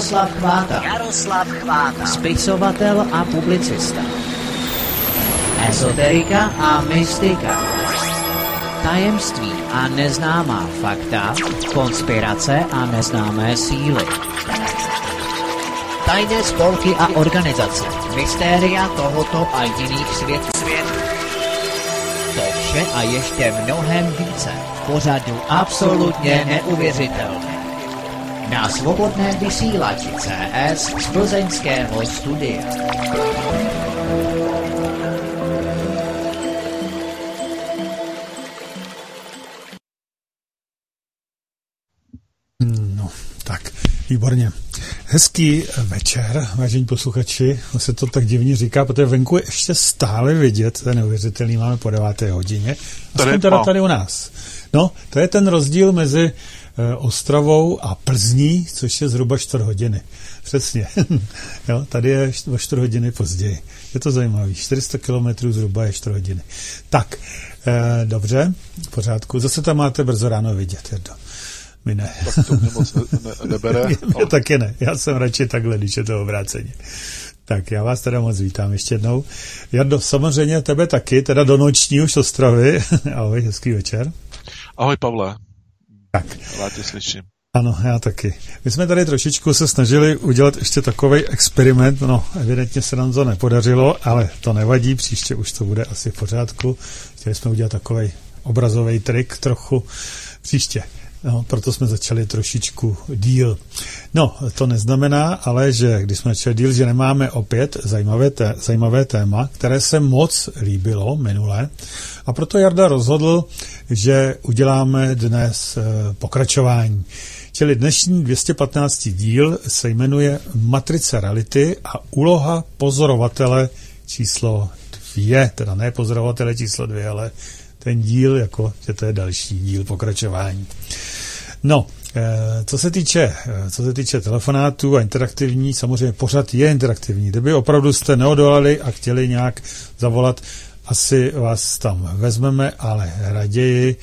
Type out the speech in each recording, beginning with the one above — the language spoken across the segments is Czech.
Jaroslav Chváta. Spisovatel a publicista. Ezoterika a mystika. Tajemství a neznámá fakta. Konspirace a neznámé síly. Tajné spolky a organizace. Mystéria tohoto a jiných světů. To vše a ještě mnohem více. Pořadu absolutně neuvěřitelné. Na svobodném vysílači CS z plzeňského studia. No, tak, výborně. Hezký večer, vážení posluchači. Se to tak divně říká, protože venku je ještě stále vidět, to je neuvěřitelný, máme po 9. hodině. Aspoň teda tady u nás. No, to je ten rozdíl mezi Ostravou a Plzní, což je zhruba 4 hodiny. Přesně. Jo, tady je o 4 hodiny později. Je to zajímavé. 400 kilometrů zhruba je 4 hodiny. Tak, dobře, v pořádku. Zase tam máte brzo ráno vidět, Jardo. My ne. Tak to mě moc nebere. Mě taky ne. Já jsem radši takhle, když je to obráceně. Tak já vás teda moc vítám ještě jednou. Jardo, samozřejmě tebe taky, teda do noční už Ostravy. Ahoj, hezký večer. Ahoj, Pavle. Tak. Rád tě slyším. Ano, já taky. My jsme tady trošičku se snažili udělat ještě takovej experiment, no evidentně se nám to nepodařilo, ale to nevadí, příště už to bude asi v pořádku. Chtěli jsme udělat takovej obrazový trik trochu příště. No, proto jsme začali trošičku díl. No, to neznamená, ale že když jsme začali díl, že nemáme opět zajímavé téma, které se moc líbilo minule. A proto Jarda rozhodl, že uděláme dnes pokračování. Čili dnešní 215. díl se jmenuje Matrice reality a úloha pozorovatele číslo 2. Teda ne pozorovatele číslo 2, ale ten díl, jako že to je další díl pokračování. No, co se týče telefonátů a interaktivní, samozřejmě pořad je interaktivní. Kdyby opravdu jste neodolali a chtěli nějak zavolat, asi vás tam vezmeme, ale raději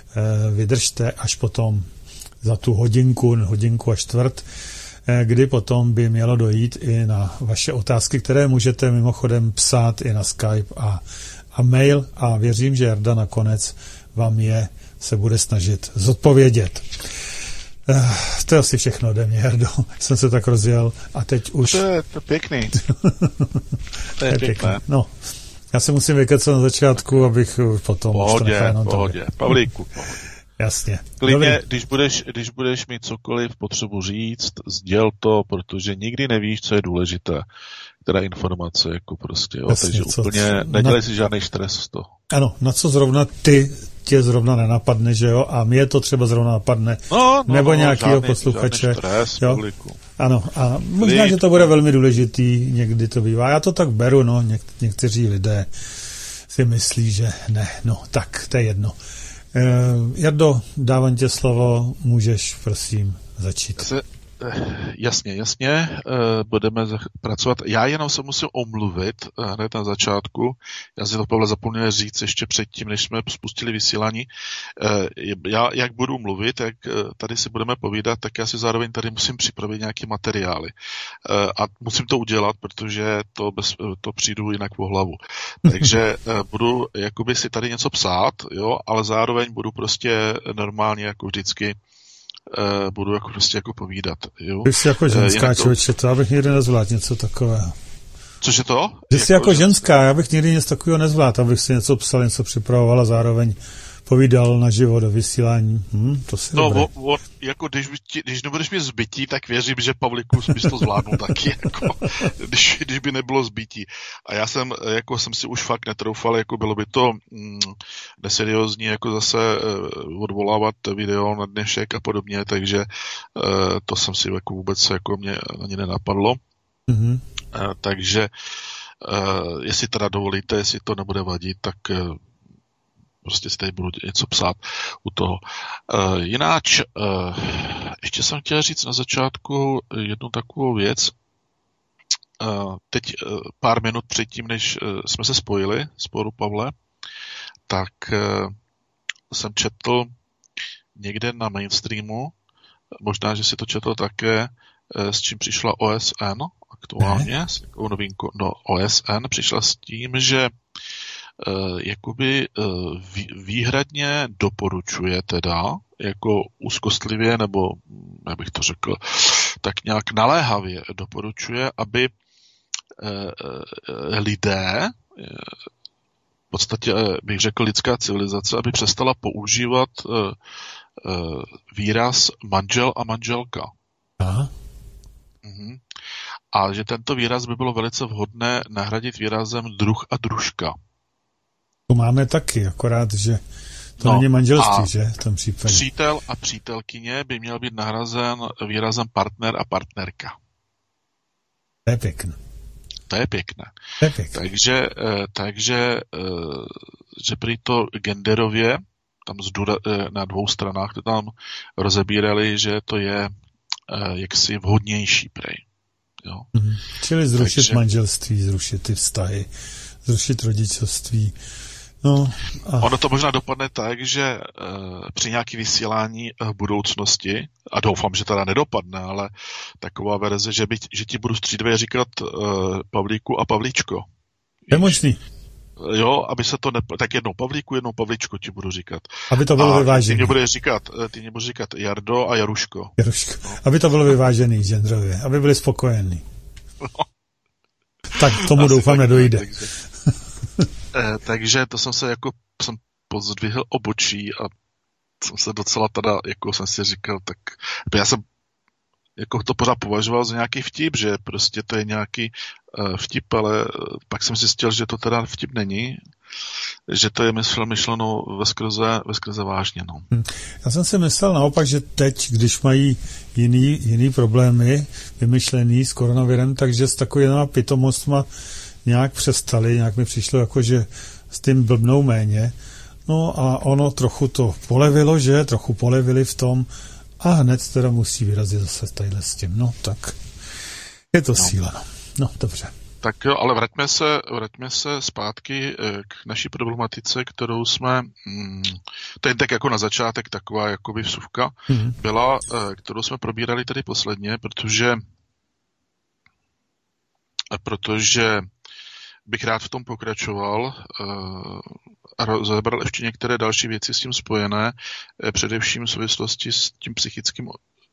vydržte až potom za tu hodinku a čtvrt, kdy potom by mělo dojít i na vaše otázky, které můžete mimochodem psát i na Skype a mail a věřím, že Jarda nakonec vám se bude snažit zodpovědět. To je asi všechno ode mě, Jardo. Jsem se tak rozjel a teď už... To je pěkný. To je pěkné. No, já se musím vykecat na začátku, abych potom... Pohodě. Pavlíku. Jasně. Klidně, když budeš mít cokoliv potřebu říct, sděl to, protože nikdy nevíš, co je důležité. Která informace, jako prostě, jo. Jasně, takže úplně nedělej si žádný stres z toho. Ano, na co zrovna tě zrovna nenapadne, že jo, a mě to třeba zrovna napadne, nebo nějakého posluchače. Stres, jo. Ano, a možná, že to bude velmi důležitý, někdy to bývá. Já to tak beru, no, někteří lidé si myslí, že ne, no, tak, to je jedno. Jardo, dávám tě slovo, můžeš, prosím, začít. Jasně, budeme pracovat. Já jenom se musím omluvit hned na začátku. Já si to, Pavle, zapomněl říct ještě předtím, než jsme spustili vysílání. Já, jak budu mluvit, jak tady si budeme povídat, tak já si zároveň tady musím připravit nějaké materiály. A musím to udělat, protože to přijdu jinak po hlavu. Takže budu jakoby si tady něco psát, jo, ale zároveň budu prostě normálně jako vždycky budu jako prostě jako povídat. Jo? Ty jsi jako ženská, člověče, to já bych nikdy nezvládl něco takového. Cože to? Ty jsi jako ženská, já bych nikdy něco takového nezvládl, abych si něco psal, něco připravoval a zároveň povídal naživo do vysílání. To si dobré. Jako když nebudeš mít zbytí, tak věřím, že Pavlíku bys to zvládnul taky, jako, když by nebylo zbytí. A já jsem si už fakt netroufal, jako bylo by to neseriózní, jako zase odvolávat video na dnešek a podobně, takže to jsem si jako vůbec jako mě ani nenapadlo. Mm-hmm. Takže jestli teda dovolíte, jestli to nebude vadit, tak prostě si tady budu něco psát u toho. Jináč, ještě jsem chtěl říct na začátku jednu takovou věc. Teď pár minut předtím, než jsme se spojili, spolu Pavle, tak jsem četl někde na mainstreamu, možná, že si to četl také, s čím přišla OSN aktuálně, s takovou novinkou. No, OSN přišla s tím, že jakoby výhradně doporučuje teda, jako úzkostlivě, nebo jak bych to řekl, tak nějak naléhavě doporučuje, aby lidé, v podstatě bych řekl lidská civilizace, aby přestala používat výraz manžel a manželka. Aha. A že tento výraz by bylo velice vhodné nahradit výrazem druh a družka. To máme taky, akorát, že to není manželství, že? V tom případě. Přítel a přítelkyně by měl být nahrazen výrazem partner a partnerka. To je pěkné. To je pěkné. Takže že prý to genderově, tam na dvou stranách to tam rozebírali, že to je jaksi vhodnější prej. Jo. Čili zrušit manželství, zrušit ty vztahy, zrušit rodičovství. No, ono to možná dopadne tak, že při nějaký vysílání v budoucnosti, a doufám, že teda nedopadne, ale taková verze, že ti budu střídavě říkat Pavlíku a Pavlíčko. Je možný. Jo, aby se to tak jednou Pavlíku, jednou Pavlíčko ti budu říkat. Aby to bylo vyvážené. Ty mě budeš říkat Jardo a Jaruško. No. Aby to bylo vyvážený genderově, aby byli spokojení. No. Tak tomu doufám nedojde. Takže to jsem pozdvihl obočí a jsem se docela teda, jako jsem si říkal, tak já jsem jako to pořád považoval za nějaký vtip, že prostě to je nějaký vtip, ale pak jsem zjistil, že to teda vtip není, že to je myšleno veskrze vážně. No. Já jsem si myslel naopak, že teď, když mají jiný problémy vymyšlený s koronavirem, takže s takovýma pitomostma nějak přestali, nějak mi přišlo jako, že s tím blbnou méně. No a ono trochu to polevilo, že? Trochu polevili v tom a hned teda musí vyrazit zase tadyhle s tím. No tak je to síla. No dobře. Tak jo, ale vraťme se zpátky k naší problematice, kterou jsme, to je tak jako na začátek taková jakoby vsuvka, byla, kterou jsme probírali tady posledně, protože bych rád v tom pokračoval a rozebral ještě některé další věci s tím spojené, především v souvislosti s tím psychickým,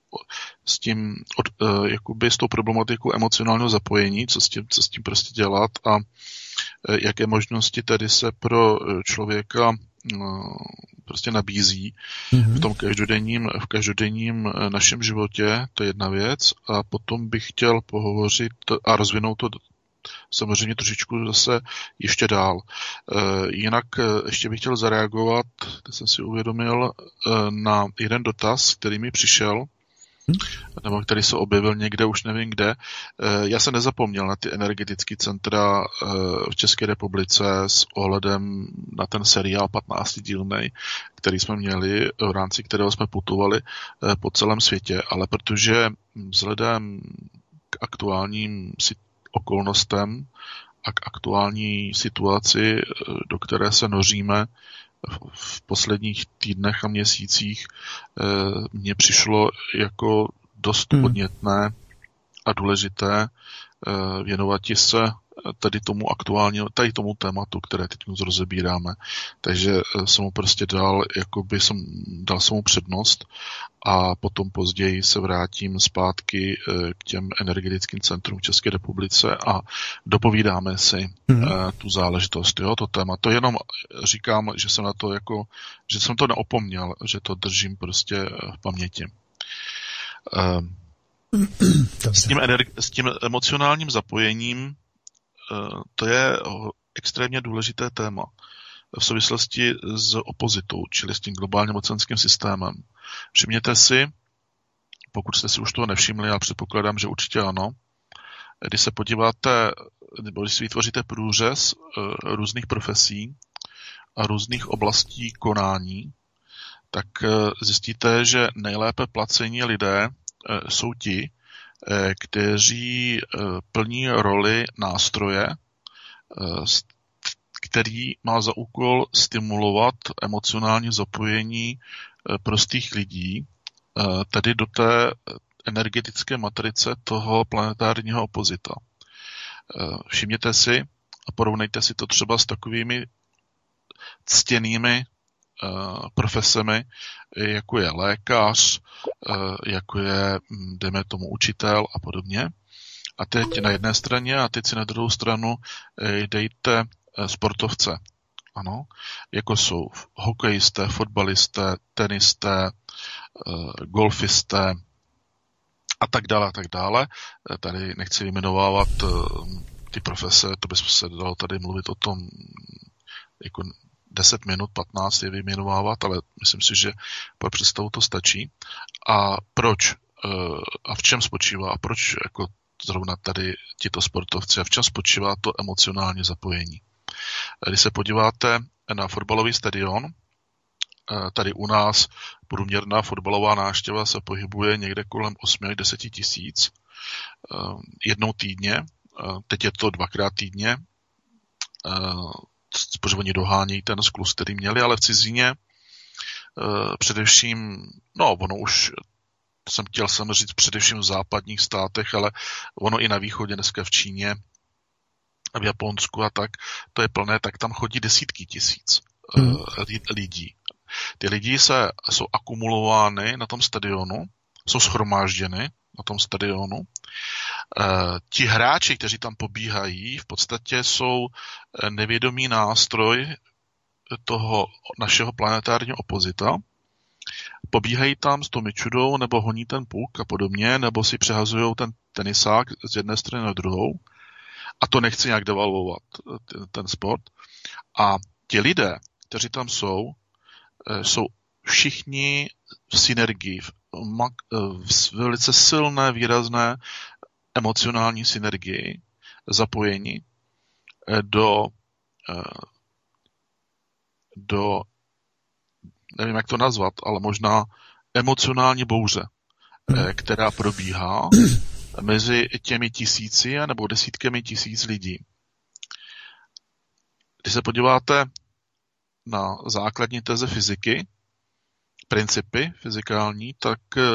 jakoby s tou problematikou emocionálního zapojení, co s tím prostě dělat a jaké možnosti tedy se pro člověka prostě nabízí v tom každodenním našem životě, to je jedna věc, a potom bych chtěl pohovořit a rozvinout to samozřejmě trošičku zase ještě dál. Jinak ještě bych chtěl zareagovat, teď jsem si uvědomil, na jeden dotaz, který mi přišel, nebo který se objevil někde, už nevím kde. Já jsem nezapomněl na ty energetické centra v České republice s ohledem na ten seriál 15dílnej, který jsme měli, v rámci kterého jsme putovali po celém světě, ale protože vzhledem k aktuálním okolnostem a k aktuální situaci, do které se noříme v posledních týdnech a měsících, mně přišlo jako dost podnětné a důležité věnovat se tady tomu tématu, které teď rozebíráme. Takže jsem mu prostě dal jsem mu přednost a potom později se vrátím zpátky k těm energetickým centrům v České republice a dopovídáme si tu záležitost, jo, to téma. To jenom říkám, že jsem to neopomněl, že to držím prostě v paměti. S tím emocionálním zapojením to je extrémně důležité téma v souvislosti s opozitou, čili s tím globálním mocenským systémem. Všimněte si, pokud jste si už toho nevšimli, já předpokládám, že určitě ano, když se podíváte, nebo když si vytvoříte průřez různých profesí a různých oblastí konání, tak zjistíte, že nejlépe placení lidé jsou ti, kteří plní roli nástroje, který má za úkol stimulovat emocionální zapojení prostých lidí, tedy do té energetické matrice toho planetárního opozita. Všimněte si a porovnejte si to třeba s takovými ctěnými profesemi, jako je lékař, jako je, dejme tomu, učitel a podobně. A teď na jedné straně a teď si na druhou stranu dejte sportovce. Ano, jako jsou hokejisté, fotbalisté, tenisté, golfisté a tak dále, a tak dále. Tady nechci vyjmenovávat ty profese, to by se dalo tady mluvit o tom jako 10 minut, 15 je vyjmenovávat, ale myslím si, že pro představu to stačí. A proč a v čem spočívá a proč jako zrovna tady tito sportovci a v čem spočívá to emocionální zapojení? Když se podíváte na fotbalový stadion, tady u nás průměrná fotbalová návštěva se pohybuje někde kolem 8 až 10 tisíc jednou týdně, teď je to 2krát týdně, protože oni dohánějí ten skluz, který měli, ale v cizině především, no ono už jsem chtěl říct především v západních státech, ale ono i na východě, dneska v Číně, v Japonsku a tak, to je plné, tak tam chodí desítky tisíc lidí. Ty lidi jsou akumulovány na tom stadionu, jsou shromážděny na tom stadionu. Ti hráči, kteří tam pobíhají, v podstatě jsou nevědomý nástroj toho našeho planetárního opozita. Pobíhají tam s tou myčudou, nebo honí ten puk a podobně, nebo si přehazují ten tenisák z jedné strany na druhou. A to nechci nějak devalvovat, ten sport. A ti lidé, kteří tam jsou všichni v synergii, v velice silné, výrazné emocionální synergii, zapojení do nevím, jak to nazvat, ale možná emocionální bouře, která probíhá mezi těmi tisíci nebo desítkami tisíc lidí. Když se podíváte na základní teze fyziky, principy fyzikální, tak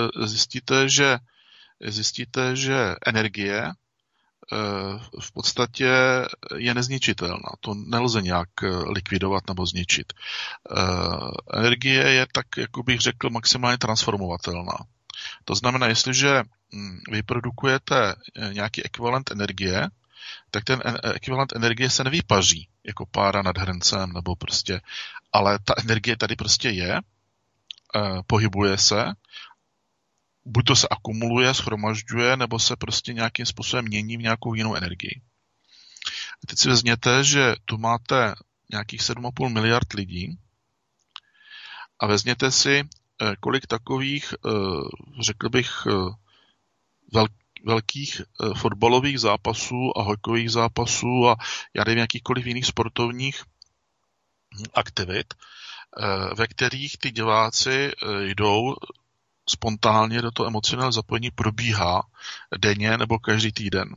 zjistíte, že energie v podstatě je nezničitelná. To nelze nějak likvidovat nebo zničit. Energie je tak, jako bych řekl, maximálně transformovatelná. To znamená, jestliže vyprodukujete nějaký ekvivalent energie, tak ten ekvivalent energie se nevypaří jako pára nad hrncem, nebo prostě, ale ta energie tady prostě je, pohybuje se, buď to se akumuluje, shromažďuje, nebo se prostě nějakým způsobem mění v nějakou jinou energii. A teď si vezměte, že tu máte nějakých 7,5 miliard lidí a vezměte si, kolik takových, řekl bych, velkých fotbalových zápasů a hokejových zápasů a já nevím, jakýchkoliv jiných sportovních aktivit, ve kterých ty diváci jdou spontánně do toho emocionálního zapojení, probíhá denně nebo každý týden.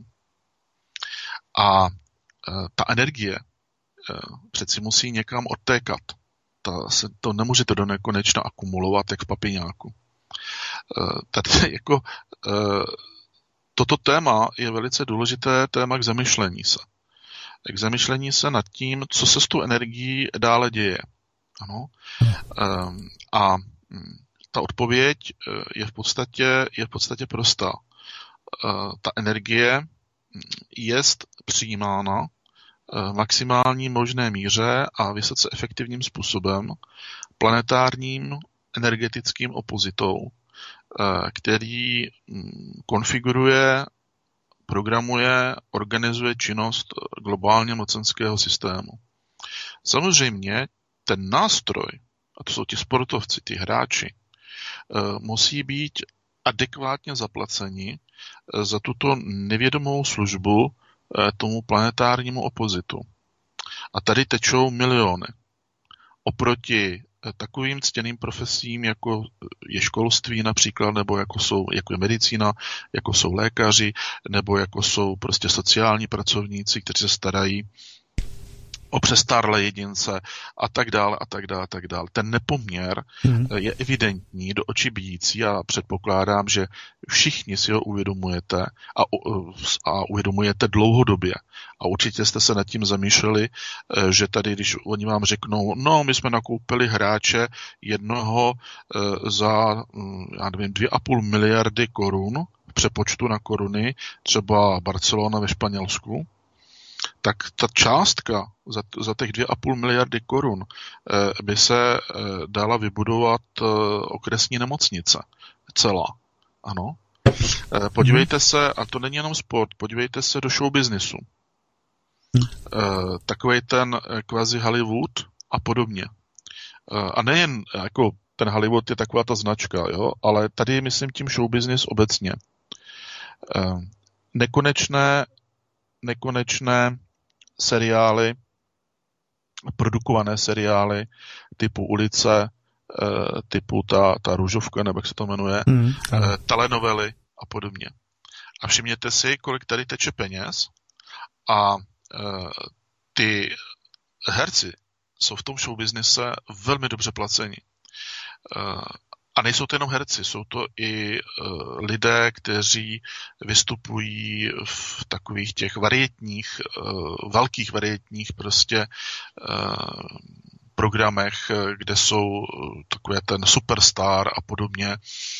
A ta energie přeci musí někam odtékat. To nemůžete do nekonečna akumulovat, jak v papiňáku. Tady jako toto téma je velice důležité téma k zamyšlení se. K zamyšlení se nad tím, co se s tou energií dále děje. Ano. A ta odpověď je v podstatě prostá. Ta energie je přijímána v maximální možné míře a vysoce efektivním způsobem planetárním energetickým opozitou, který konfiguruje, programuje, organizuje činnost globálně mocenského systému. Samozřejmě ten nástroj, a to jsou ti sportovci, ty hráči, musí být adekvátně zaplaceni za tuto nevědomou službu tomu planetárnímu opozitu. A tady tečou miliony. Oproti takovým ctěným profesím, jako je školství například, nebo jako je medicína, jako jsou lékaři, nebo jako jsou prostě sociální pracovníci, kteří se starají o přestárlé jedince a tak dále a tak dále a tak dále. Ten nepoměr je evidentní, do očí bíjící a předpokládám, že všichni si ho uvědomujete a uvědomujete dlouhodobě. A určitě jste se nad tím zamýšleli, že tady, když oni vám řeknou, no, my jsme nakoupili hráče jednoho za, já nevím, 2,5 miliardy korun v přepočtu na koruny, třeba Barcelona ve Španělsku, tak ta částka za těch 2,5 miliardy korun by se dala vybudovat okresní nemocnice. Celá. Ano. Podívejte se, a to není jenom sport, podívejte se do show businessu. Takovej ten kvazi Hollywood a podobně. A nejen jako ten Hollywood je taková ta značka, jo, ale tady myslím tím show business obecně. Nekonečné seriály, produkované seriály typu Ulice, typu ta Růžovka, nebo jak se to jmenuje, telenovely a podobně. A všimněte si, kolik tady teče peněz a ty herci jsou v tom show businesse velmi dobře placeni. A nejsou to jenom herci, jsou to i lidé, kteří vystupují v takových těch varietních, velkých varietních prostě programech, kde jsou takové ten superstar a podobně,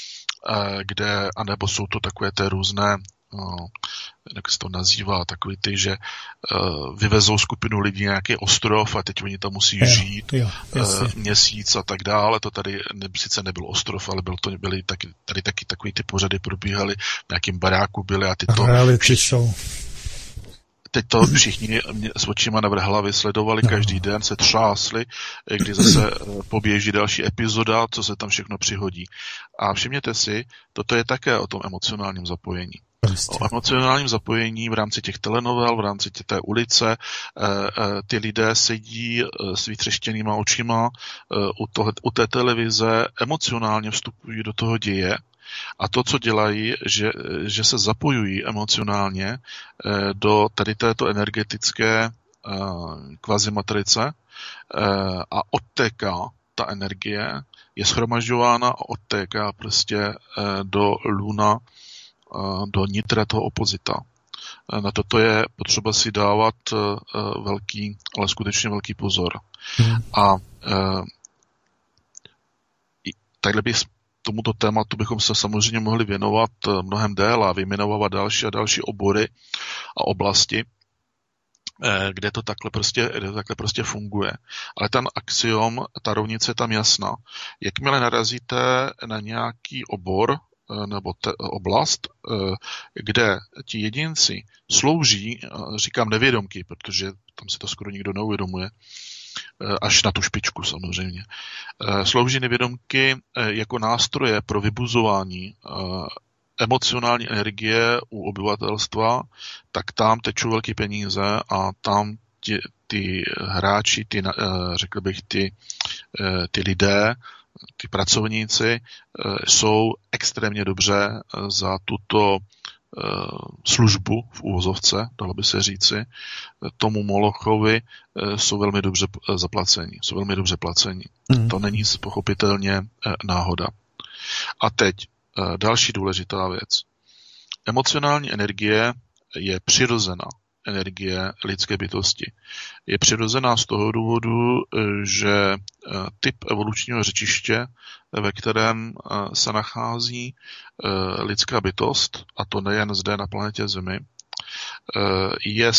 anebo jsou to takové ty různé, jak se to nazývá, takový ty, že vyvezou skupinu lidí na nějaký ostrov a teď oni tam musí žít měsíc a tak dále. To tady sice nebyl ostrov, ale byly tady taky takový ty pořady probíhaly, v nějakým baráku byly a reality show. Teď to všichni s očima navrh hlavy sledovali, každý den se třásli, kdy zase poběží další epizoda, co se tam všechno přihodí. A všimněte si, toto je také o tom emocionálním zapojení. O emocionálním zapojení v rámci těch telenovel, v rámci té Ulice, ty lidé sedí s vytřeštěnýma očima u té televize, emocionálně vstupují do toho děje a to, co dělají, že se zapojují emocionálně do tady této energetické kvazimatrice a odtéká ta energie, je shromažďována a odtéká prostě do luna, do nitra toho opozita. Na toto je potřeba si dávat velký, ale skutečně velký pozor. A takhle tomuto tématu bychom se samozřejmě mohli věnovat mnohem déle a vyjmenovat další a další obory a oblasti, kde to takhle prostě funguje. Ale ten axiom, ta rovnice je tam jasná. Jakmile narazíte na nějaký obor nebo oblast, kde ti jedinci slouží, říkám nevědomky, protože tam se to skoro nikdo neuvědomuje, až na tu špičku samozřejmě, slouží nevědomky jako nástroje pro vybuzování emocionální energie u obyvatelstva, tak tam tečou velké peníze a tam ty hráči, řekl bych, ty lidé, ty pracovníci jsou extrémně dobře za tuto službu v uvozovce, dalo by se říci, tomu Molochovi jsou velmi dobře zaplaceni. To není pochopitelně náhoda. A teď další důležitá věc. Emocionální energie je přirozená energie lidské bytosti. Je přirozená z toho důvodu, že typ evolučního řečiště, ve kterém se nachází lidská bytost, a to nejen zde na planetě Zemi, je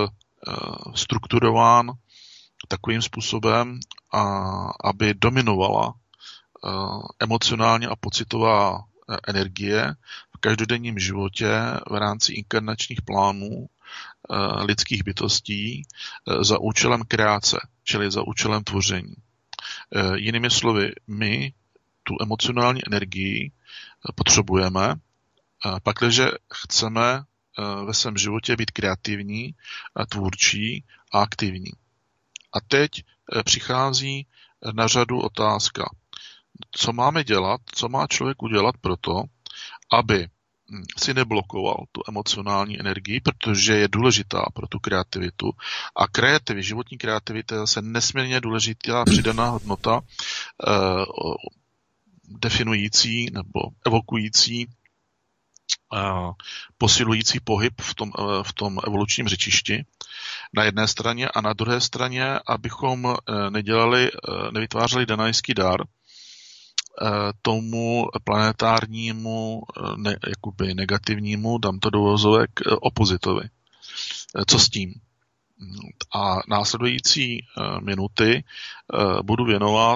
strukturován takovým způsobem, aby dominovala emocionální a pocitová energie v každodenním životě v rámci inkarnačních plánů lidských bytostí za účelem kreace, čili za účelem tvoření. Jinými slovy, my tu emocionální energii potřebujeme, pakliže chceme ve svém životě být kreativní, tvůrčí a aktivní. A teď přichází na řadu otázka. Co máme dělat, co má člověk udělat proto, aby si neblokoval tu emocionální energii, protože je důležitá pro tu kreativitu. A životní kreativita je zase nesmírně důležitá přidaná hodnota definující nebo evokující posilující pohyb v tom evolučním řečišti na jedné straně a na druhé straně, abychom nevytvářeli danajský dar tomu planetárnímu, jakoby negativnímu, dám to do uvozovek, opozitovi. Co s tím? A následující minuty budu věnovat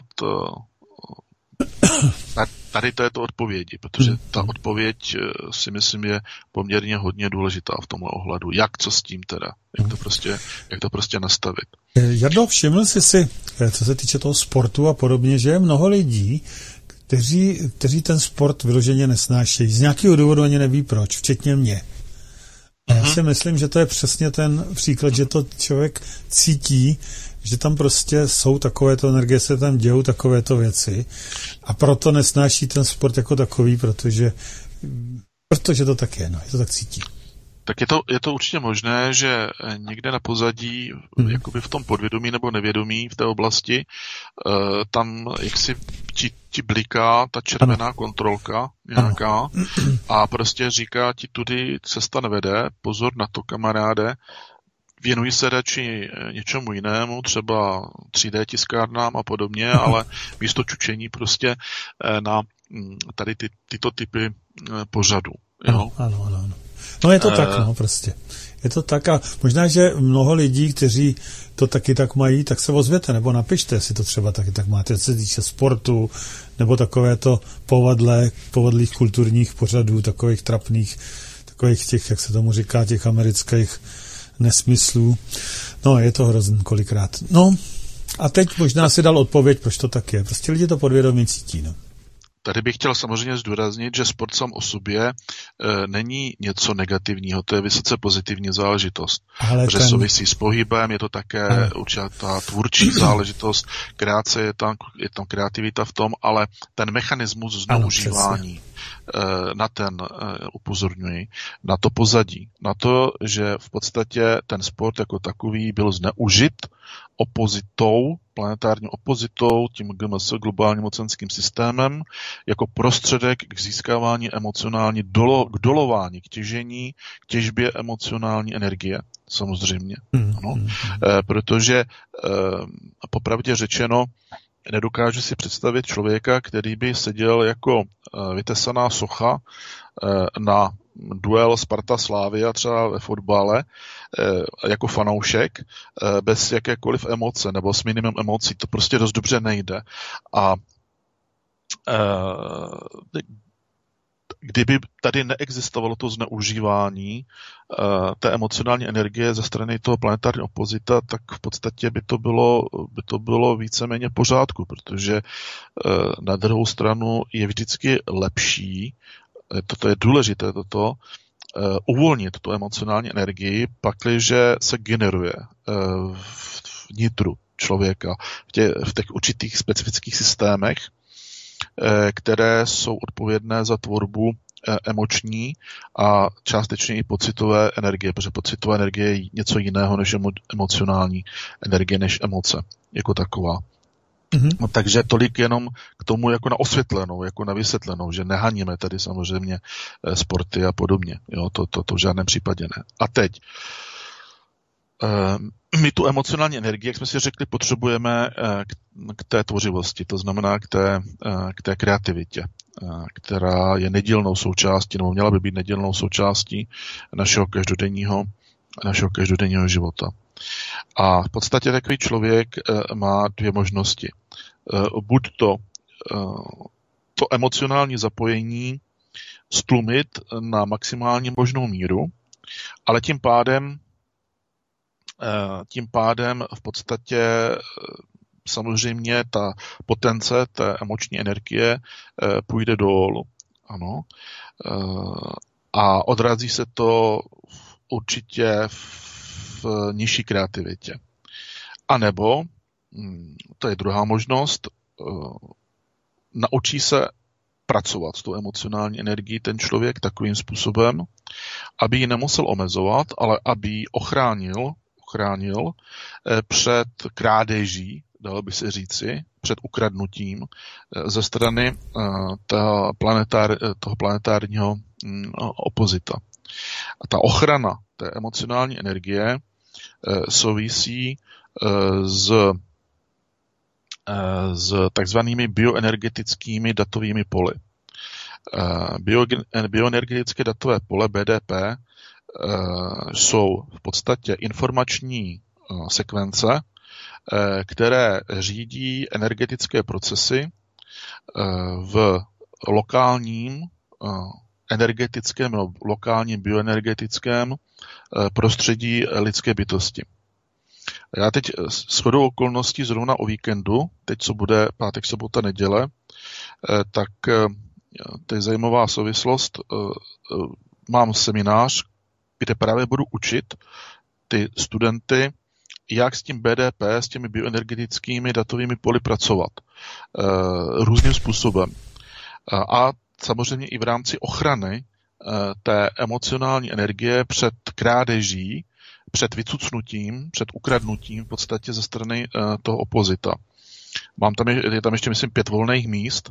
tady této odpovědi, protože ta odpověď si myslím je poměrně hodně důležitá v tomhle ohledu. Co s tím teda? Jak to prostě nastavit? Jardo, všiml jsi si, co se týče toho sportu a podobně, že je mnoho lidí, kteří ten sport vyloženě nesnášejí. Z nějakého důvodu ani neví proč, včetně mě. A já si myslím, že to je přesně ten příklad, že to člověk cítí, že tam prostě jsou takovéto energie, se tam dějou takovéto věci a proto nesnáší ten sport jako takový, protože to tak je, je to tak cítí. Tak je to určitě možné, že někde na pozadí, jakoby v tom podvědomí nebo nevědomí v té oblasti, tam jaksi ti bliká ta červená kontrolka nějaká a prostě říká ti, tudy cesta nevede, pozor na to, kamaráde, věnují se radši něčemu jinému, třeba 3D tiskárnám a podobně, ale místo čučení prostě na tady tyto typy pořadu. Jo? Ano. No je to tak, prostě. Je to tak a možná, že mnoho lidí, kteří to taky tak mají, tak se ozvěte, nebo napište, jestli to třeba taky tak máte, co se týče sportu, nebo takovéto povadlých kulturních pořadů, takových trapných, takových těch, jak se tomu říká, těch amerických nesmyslů. No, je to hrozný kolikrát. No, a teď možná si dal odpověď, proč to tak je. Prostě lidi to podvědomě cítí, Tady bych chtěl samozřejmě zdůraznit, že sport sám o sobě není něco negativního, to je vysoce pozitivní záležitost. Protože souvisí s pohybem, je to také určitá tvůrčí záležitost, kreace je tam kreativita v tom, ale ten mechanismus zneužívání na ten upozorňuji, na to pozadí, na to, že v podstatě ten sport jako takový byl zneužit opozitou, planetární opozitou, tím GMS, globálním mocenským systémem, jako prostředek k získávání emocionální, k dolování, k těžení, k těžbě emocionální energie, samozřejmě. Ano. Protože popravdě řečeno, nedokážu si představit člověka, který by seděl jako vytesaná socha na duel Sparta-Slavia třeba ve fotbale jako fanoušek bez jakékoliv emoce nebo s minimem emocí. To prostě dost dobře nejde. A kdyby tady neexistovalo to zneužívání té emocionální energie ze strany toho planetárního opozita, tak v podstatě by to bylo víceméně v pořádku, protože na druhou stranu je vždycky lepší, toto je důležité, uvolnit tu emocionální energii, pakliže se generuje v nitru člověka, v těch určitých specifických systémech, které jsou odpovědné za tvorbu emoční a částečně i pocitové energie, protože pocitová energie je něco jiného než emocionální energie, než emoce jako taková. No, takže tolik jenom k tomu jako na osvětlenou, jako na vysvětlenou, že nehaníme tady samozřejmě sporty a podobně. Jo, to v žádném případě ne. A teď my tu emocionální energii, jak jsme si řekli, potřebujeme k té tvořivosti, to znamená k té kreativitě, která je nedílnou součástí, nebo měla by být nedílnou součástí našeho každodenního života. A v podstatě takový člověk má dvě možnosti. Buď to emocionální zapojení stlumit na maximální možnou míru, ale tím pádem v podstatě samozřejmě ta potence té emoční energie půjde dolů. Ano. A odrazí se to určitě v nižší kreativitě. A nebo, to je druhá možnost, naučí se pracovat s tou emocionální energií ten člověk takovým způsobem, aby ji nemusel omezovat, ale aby ji ochránil před krádeží, dalo by se říci, před ukradnutím ze strany toho planetárního opozita. A ta ochrana té emocionální energie souvisí s takzvanými bioenergetickými datovými poli. Bioenergetické datové pole BDP jsou v podstatě informační sekvence, které řídí energetické procesy v lokálním energetickém nebo lokálním bioenergetickém prostředí lidské bytosti. Já teď shodou okolností zrovna o víkendu, teď co bude pátek, sobota, neděle, tak to je zajímavá souvislost. Mám seminář, kde právě budu učit ty studenty, jak s tím BDP, s těmi bioenergetickými datovými poli pracovat různým způsobem. A samozřejmě i v rámci ochrany té emocionální energie před krádeží, před vycucnutím, před ukradnutím v podstatě ze strany toho opozita. Je tam ještě, myslím, 5 volných míst,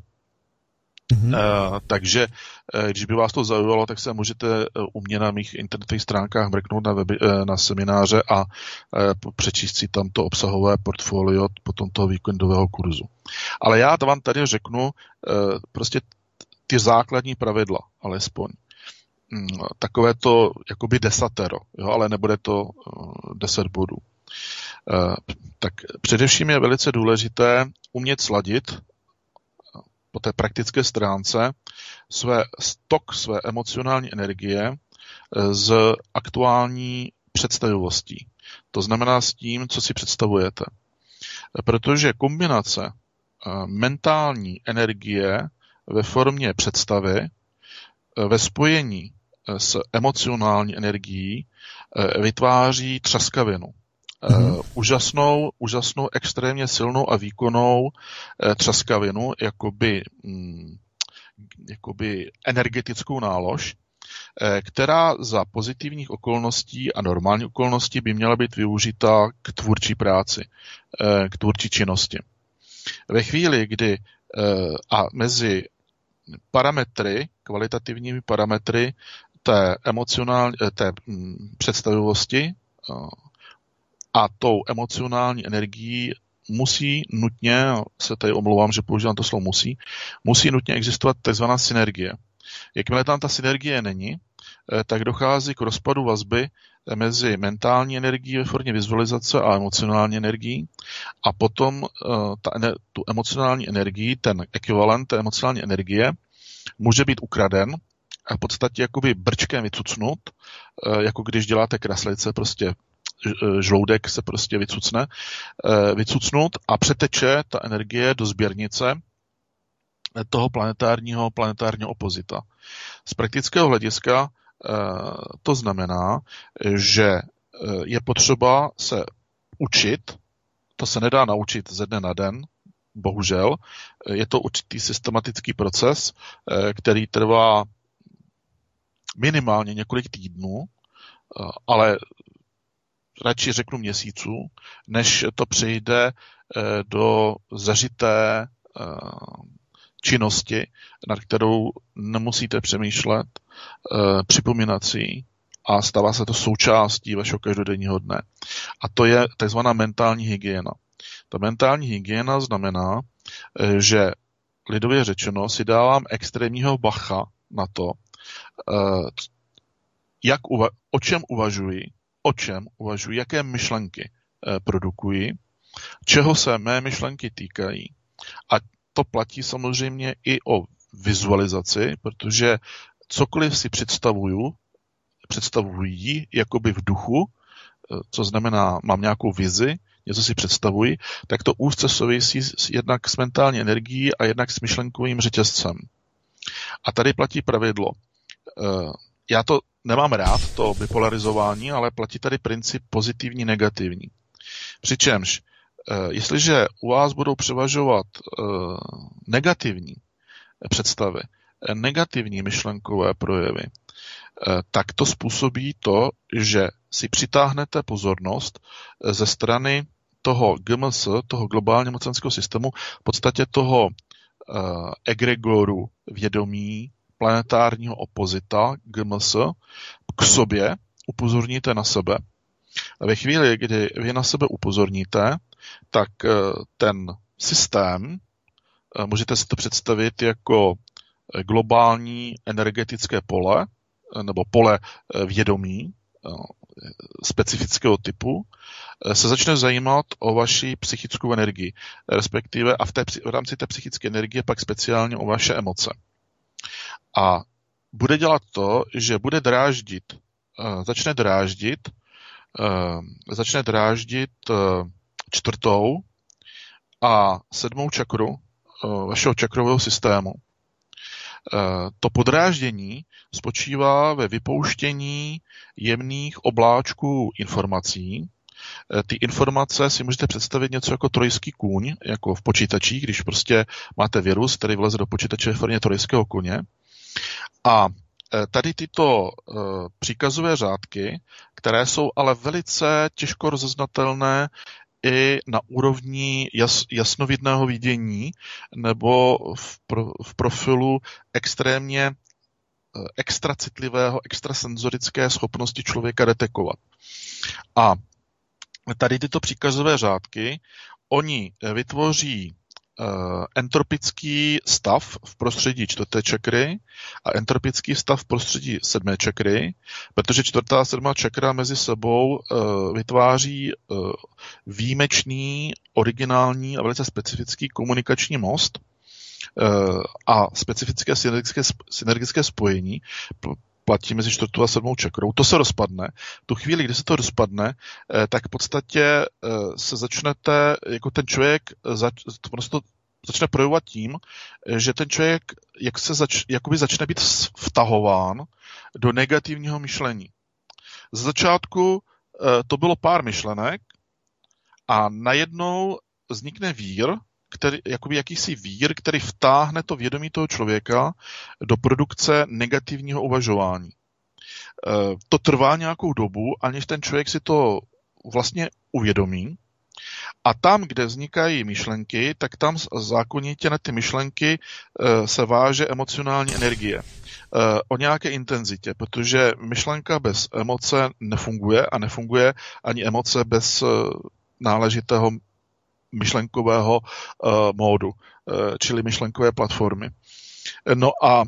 takže když by vás to zaujalo, tak se můžete u mě na mých internetových stránkách mrknout na semináře a přečíst si tam to obsahové portfolio potom toho víkendového kurzu. Ale já vám tady řeknu prostě ty základní pravidla, alespoň. Takové to jakoby desatero, jo, ale nebude to 10 bodů. Tak především je velice důležité umět sladit po té praktické stránce své emocionální energie s aktuální představivostí. To znamená s tím, co si představujete. Protože kombinace mentální energie ve formě představy ve spojení s emocionální energií vytváří třaskavinu. Úžasnou, extrémně silnou a výkonnou třaskavinu, jakoby energetickou nálož, která za pozitivních okolností a normální okolností by měla být využita k tvůrčí práci, k tvůrčí činnosti. Ve chvíli, kdy a mezi kvalitativními parametry té představivosti a tou emocionální energií musí nutně, se tady omlouvám, že používám to slovo musí nutně existovat tzv. Synergie. Jakmile tam ta synergie není, tak dochází k rozpadu vazby mezi mentální energií ve formě vizualizace a emocionální energií a potom tu emocionální energii, ten ekvivalent té emocionální energie může být ukraden a v podstatě jakoby brčkem vycucnut, jako když děláte kraslice, prostě žloudek se prostě vycucnut a přeteče ta energie do sběrnice toho planetárního opozita. Z praktického hlediska to znamená, že je potřeba se učit, to se nedá naučit ze dne na den, bohužel, je to určitý systematický proces, který trvá minimálně několik týdnů, ale radši řeknu měsíců, než to přejde do zažité činnosti, nad kterou nemusíte přemýšlet, připomínat si a stává se to součástí vašeho každodenního dne. A to je takzvaná mentální hygiena. Ta mentální hygiena znamená, že lidově řečeno si dávám extrémního bacha na to, o čem uvažuji, jaké myšlenky produkuji, čeho se mé myšlenky týkají. A to platí samozřejmě i o vizualizaci, protože cokoliv si představuji jakoby v duchu, co znamená, mám nějakou vizi, něco si představuji, tak to úzce souvisí jednak s mentální energií a jednak s myšlenkovým řetězcem. A tady platí pravidlo. Já to nemám rád, to bipolarizování, ale platí tady princip pozitivní, negativní. Přičemž, jestliže u vás budou převažovat negativní představy, negativní myšlenkové projevy, tak to způsobí to, že si přitáhnete pozornost ze strany toho GMS, toho globálně mocenského systému, v podstatě toho egregoru vědomí planetárního opozita GMS k sobě, upozorníte na sebe. A ve chvíli, kdy vy na sebe upozorníte, tak ten systém, můžete si to představit jako globální energetické pole, nebo pole vědomí specifického typu, se začne zajímat o vaši psychickou energii, respektive a v rámci té psychické energie pak speciálně o vaše emoce. A bude dělat to, že bude začne dráždit 4. a 7. čakru vašeho čakrového systému. To podráždění spočívá ve vypouštění jemných obláčků informací. Ty informace si můžete představit něco jako trojský kůň, jako v počítačích, když prostě máte virus, který vleze do počítače ve formě trojského koně. A tady tyto příkazové řádky, které jsou ale velice těžko rozeznatelné i na úrovni jasnovidného vidění nebo v profilu extrémně extracitlivého, extrasenzorické schopnosti člověka detekovat. A tady tyto příkazové řádky, oni vytvoří entropický stav v prostředí 4. čakry a entropický stav v prostředí 7. čakry, protože 4. a 7. čakra mezi sebou vytváří výjimečný, originální a velice specifický komunikační most a specifické synergické spojení platí mezi 4. a 7. čakrou. To se rozpadne. Tu chvíli, kdy se to rozpadne, tak v podstatě se začnete, jako ten člověk, začne projevovat tím, že ten člověk jakoby začne být vtahován do negativního myšlení. Z začátku to bylo pár myšlenek a najednou vznikne vír, jakýsi vír, který vtáhne to vědomí toho člověka do produkce negativního uvažování. To trvá nějakou dobu, aniž ten člověk si to vlastně uvědomí. A tam, kde vznikají myšlenky, tak tam zákonitě na ty myšlenky se váže emocionální energie o nějaké intenzitě, protože myšlenka bez emoce nefunguje a nefunguje ani emoce bez náležitého myšlenkového módu, čili myšlenkové platformy. No a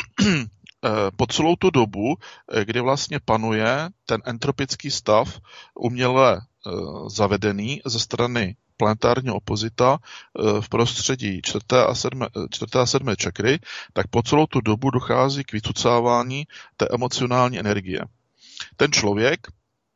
po celou tu dobu, kdy vlastně panuje ten entropický stav uměle zavedený ze strany planetárního opozita v prostředí 4. a 7. čakry, tak po celou tu dobu dochází k vycucávání té emocionální energie. Ten člověk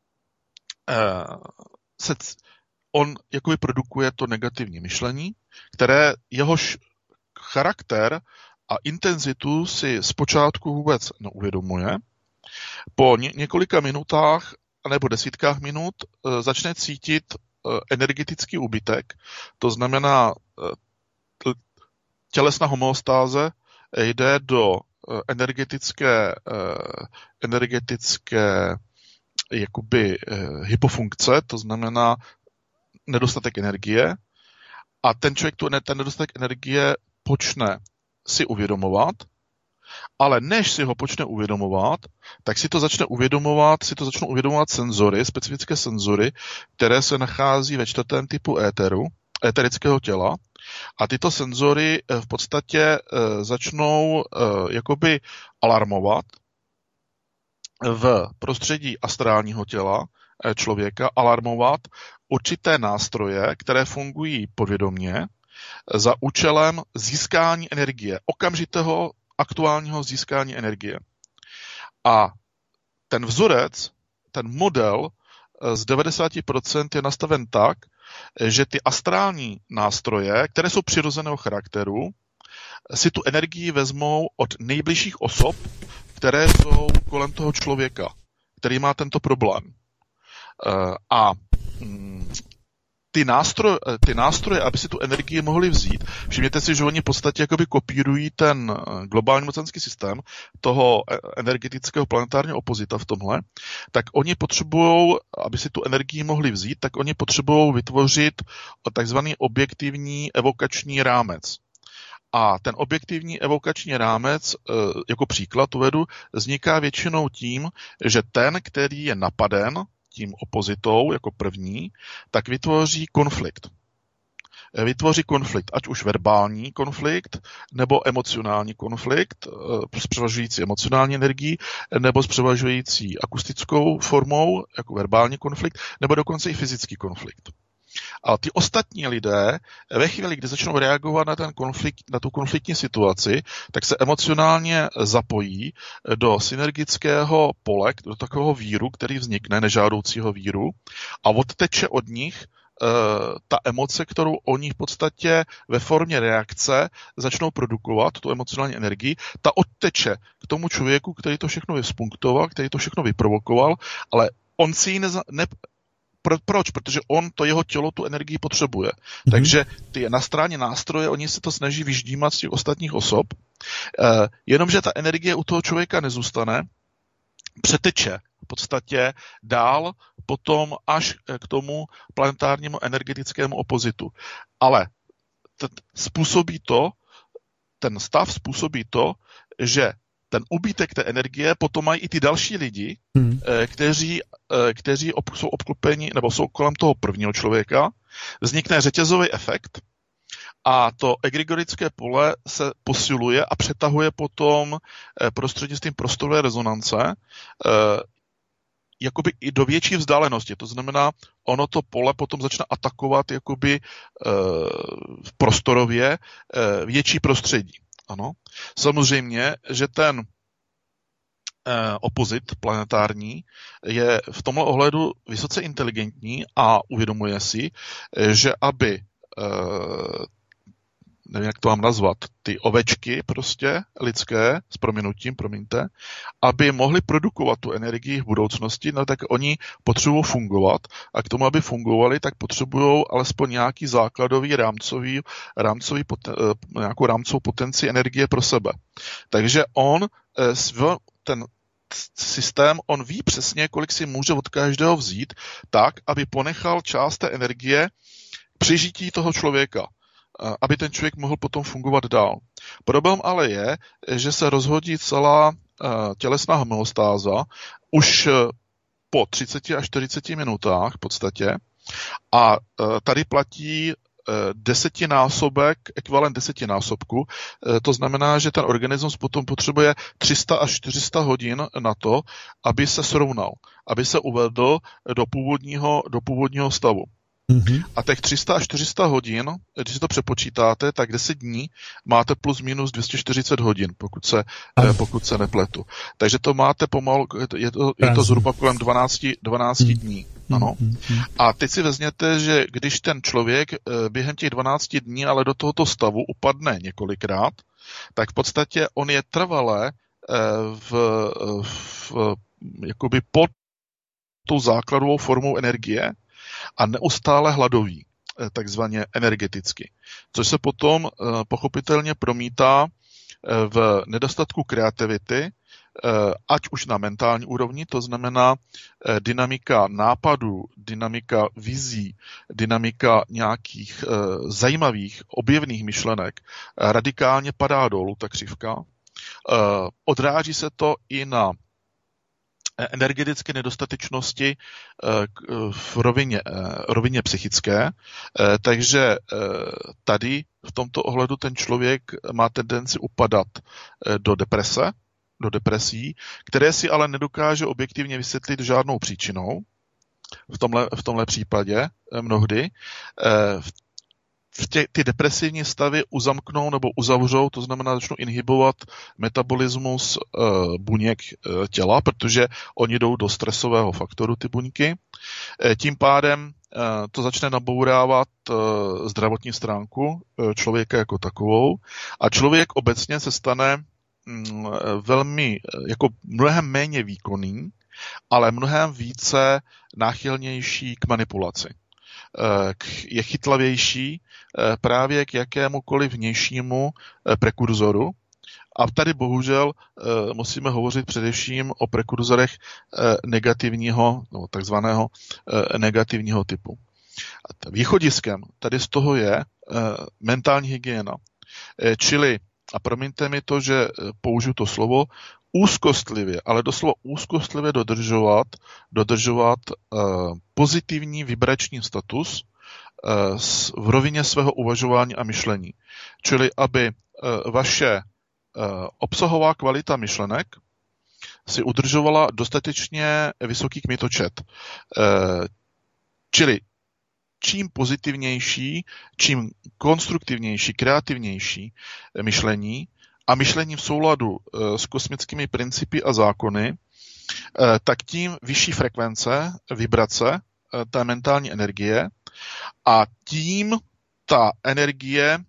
on jakoby produkuje to negativní myšlení, které jehož charakter a intenzitu si zpočátku vůbec neuvědomuje. Po několika minutách nebo desítkách minut začne cítit energetický úbytek, to znamená tělesná homeostáze jde do energetické jakoby hypofunkce, to znamená nedostatek energie, a ten člověk ten nedostatek energie počne si uvědomovat, ale než si ho počne uvědomovat, tak si to začnou uvědomovat senzory, specifické senzory, které se nachází ve 4. typu éterického těla, a tyto senzory v podstatě začnou jakoby alarmovat v prostředí astrálního těla člověka, alarmovat určité nástroje, které fungují podvědomě za účelem získání energie, okamžitého aktuálního získání energie. A ten vzorec, ten model z 90% je nastaven tak, že ty astrální nástroje, které jsou přirozeného charakteru, si tu energii vezmou od nejbližších osob, které jsou kolem toho člověka, který má tento problém. A ty nástroje, aby si tu energii mohli vzít, všimněte si, že oni v podstatě jakoby kopírují ten globální mocenský systém toho energetického planetárního opozita v tomhle, tak oni potřebují, aby si tu energii mohli vzít, tak oni potřebují vytvořit takzvaný objektivní evokační rámec. A ten objektivní evokační rámec, jako příklad uvedu, vzniká většinou tím, že ten, který je napaden tím opozitou jako první, tak vytvoří konflikt. Vytvoří konflikt, ať už verbální konflikt, nebo emocionální konflikt s převažující emocionální energií, nebo s převažující akustickou formou, jako verbální konflikt, nebo dokonce i fyzický konflikt. A ty ostatní lidé ve chvíli, kdy začnou reagovat na ten konflikt, na tu konfliktní situaci, tak se emocionálně zapojí do synergického pole, do takového víru, který vznikne, nežádoucího víru, a odteče od nich ta emoce, kterou oni v podstatě ve formě reakce začnou produkovat, tu emocionální energii, ta odteče k tomu člověku, který to všechno vyspunktoval, který to všechno vyprovokoval, ale on si ji proč? Protože jeho tělo tu energii potřebuje. Mm-hmm. Takže ty na straně nástroje, oni se to snaží vyždímat z těch ostatních osob, jenomže ta energie u toho člověka nezůstane, přeteče v podstatě dál potom až k tomu planetárnímu energetickému opozitu. Ale ten stav způsobí to, že ten úbytek té energie potom mají i ty další lidi, kteří jsou obklopeni nebo jsou kolem toho prvního člověka. Vznikne řetězový efekt a to egregorické pole se posiluje a přetahuje potom prostřednictvím prostorové rezonance jakoby i do větší vzdálenosti. To znamená, ono to pole potom začne atakovat jakoby prostorově větší prostředí. Ano. Samozřejmě, že ten opozit planetární je v tomhle ohledu vysoce inteligentní a uvědomuje si, že aby nevím, jak to mám nazvat, ty ovečky prostě lidské, s prominutím, promiňte, aby mohly produkovat tu energii v budoucnosti, no tak oni potřebují fungovat a k tomu, aby fungovali, tak potřebují alespoň nějaký základový nějakou rámcovou potenci energie pro sebe. Takže ten systém, on ví přesně, kolik si může od každého vzít, tak, aby ponechal část té energie k přežití toho člověka, aby ten člověk mohl potom fungovat dál. Problém ale je, že se rozhodí celá tělesná homeostáza už po 30 až 40 minutách v podstatě a tady platí ekvivalent desetinásobku, to znamená, že ten organismus potom potřebuje 300 až 400 hodin na to, aby se srovnal, aby se uvedl do původního stavu. Mm-hmm. A těch 300 až 400 hodin, když si to přepočítáte, tak 10 dní máte plus minus 240 hodin, pokud se nepletu. Takže to máte pomalu, je to zhruba kolem 12 dní. Ano. A teď si vezměte, že když ten člověk během těch 12 dní ale do tohoto stavu upadne několikrát, tak v podstatě on je trvale jakoby pod tou základovou formou energie a neustále hladový, takzvaně energeticky. Což se potom pochopitelně promítá v nedostatku kreativity, ať už na mentální úrovni, to znamená dynamika nápadů, dynamika vizí, dynamika nějakých zajímavých, objevných myšlenek radikálně padá dolů, ta křivka. Odráží se to i na energetické nedostatečnosti v rovině psychické, takže tady v tomto ohledu ten člověk má tendenci upadat do depresí, které si ale nedokáže objektivně vysvětlit žádnou příčinou, v tomhle případě mnohdy. Ty depresivní stavy uzamknou nebo uzavřou, to znamená začnou inhibovat metabolismus buněk těla, protože oni jdou do stresového faktoru, ty buňky. Tím pádem to začne nabourávat zdravotní stránku člověka jako takovou a člověk obecně se stane mnohem méně výkonný, ale mnohem více náchylnější k manipulaci. je chytlavější právě k jakémukoliv vnějšímu prekurzoru. A tady bohužel musíme hovořit především o prekurzorech negativního, nebo takzvaného negativního typu. Východiskem tady z toho je mentální hygiena. Čili, a promiňte mi to, že použiju to slovo, úzkostlivě, ale doslova úzkostlivě dodržovat pozitivní vibrační status v rovině svého uvažování a myšlení. Čili, aby vaše obsahová kvalita myšlenek si udržovala dostatečně vysoký kmitočet. Čili čím pozitivnější, čím konstruktivnější, kreativnější myšlení a myšlení v souladu s kosmickými principy a zákony, tak tím vyšší frekvence, vibrace té mentální energie a tím ta energie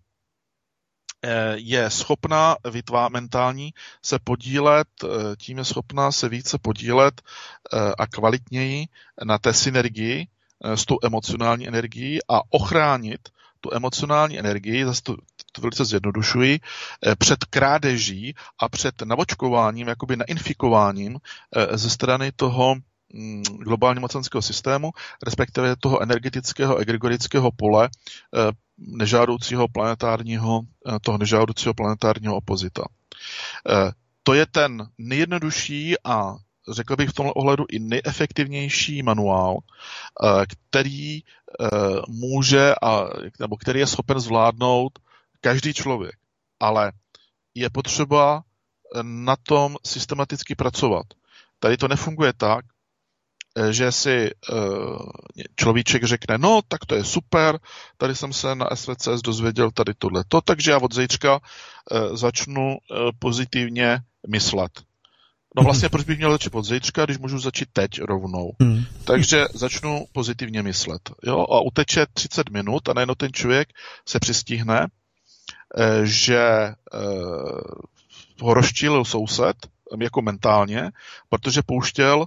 je schopná mentální se podílet, tím je schopná se více podílet a kvalitněji na té synergii s tou emocionální energií a ochránit tu emocionální energii, zase to velice zjednodušuji, před krádeží a před navočkováním, jakoby nainfikováním ze strany toho globálního mocenského systému, respektive toho energetického egregorického pole nežádoucího planetárního opozita. To je ten nejjednodušší a řekl bych v tomhle ohledu i nejefektivnější manuál, který může nebo který je schopen zvládnout každý člověk. Ale je potřeba na tom systematicky pracovat. Tady to nefunguje tak, že si človíček řekne, no, tak to je super, tady jsem se na SVCS dozvěděl tady tohleto, takže já od zítřka začnu pozitivně myslet. No vlastně, proč bych měl začít od zítřka, když můžu začít teď rovnou. Takže začnu pozitivně myslet. Jo? A uteče 30 minut a najednou ten člověk se přistihne, že ho rozčílil soused, jako mentálně, protože pouštěl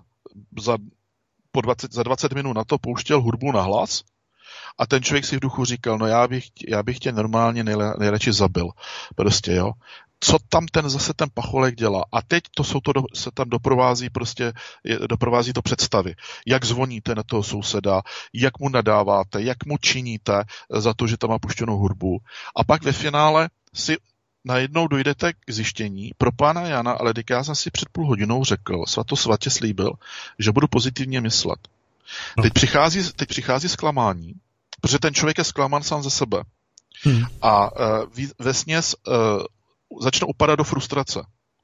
za 20 minut na to pouštěl hudbu na hlas a ten člověk si v duchu říkal, no já bych tě normálně nejradši zabil. Prostě, jo. Co tam zase ten pacholek dělá? A teď se tam doprovází to představy. Jak zvoníte na toho souseda, jak mu nadáváte, jak mu činíte za to, že tam má puštěnou hudbu. A pak ve finále si najednou dojdete k zjištění pro pána Jana, ale já jsem si před půl hodinou řekl, svatě slíbil, že budu pozitivně myslet. No. Teď přichází zklamání, protože ten člověk je zklamán sám ze sebe. A vesměs začne upadat do frustrace,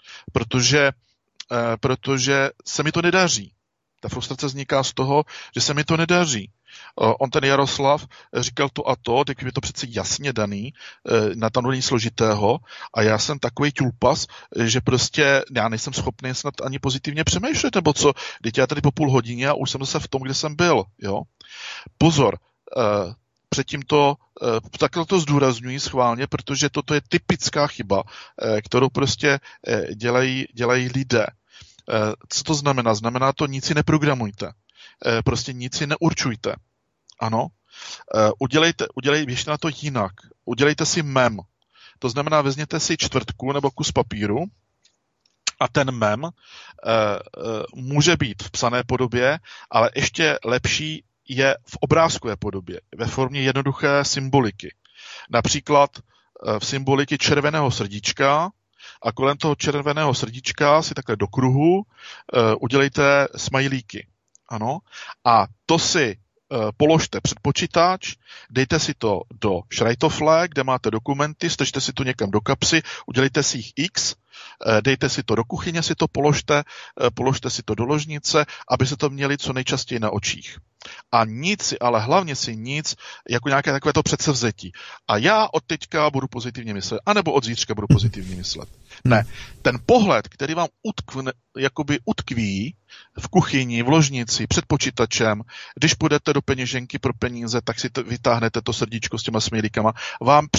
protože se mi to nedaří. Ta frustrace vzniká z toho, že se mi to nedaří. On ten Jaroslav říkal to a to, teď je to přece jasně daný, na tam není složitého a já jsem takovej ťulpas, že prostě já nejsem schopný snad ani pozitivně přemýšlet, nebo co, teď já tady po půl hodině a už jsem zase v tom, kde jsem byl. Jo? Pozor, předtím takhle to zdůrazňuji schválně, protože toto je typická chyba, kterou prostě dělají lidé. Co to znamená? Znamená to, nic si neprogramujte. Prostě nic si neurčujte. Ano. Běžte na to jinak. Udělejte si mem. To znamená, vezměte si čtvrtku nebo kus papíru a ten mem může být v psané podobě, ale ještě lepší je v obrázkové podobě, ve formě jednoduché symboliky. Například v symboliky červeného srdíčka a kolem toho červeného srdíčka si takhle do kruhu udělejte smajlíky. Ano. A to si položte před počítač, dejte si to do šrajtofle, kde máte dokumenty, strčte si to někam do kapsy, udělejte si jich X, dejte si to do kuchyně, si to položte si to do ložnice, aby se to měli co nejčastěji na očích. A ale hlavně si nic, jako nějaké takové to předsevzetí. A já od teďka budu pozitivně myslet, anebo od zítřka budu pozitivně myslet. Ne, ten pohled, který vám utkví v kuchyni, v ložnici, před počítačem, když půjdete do peněženky pro peníze, tak si vytáhnete to srdíčko s těma smílíkama, vám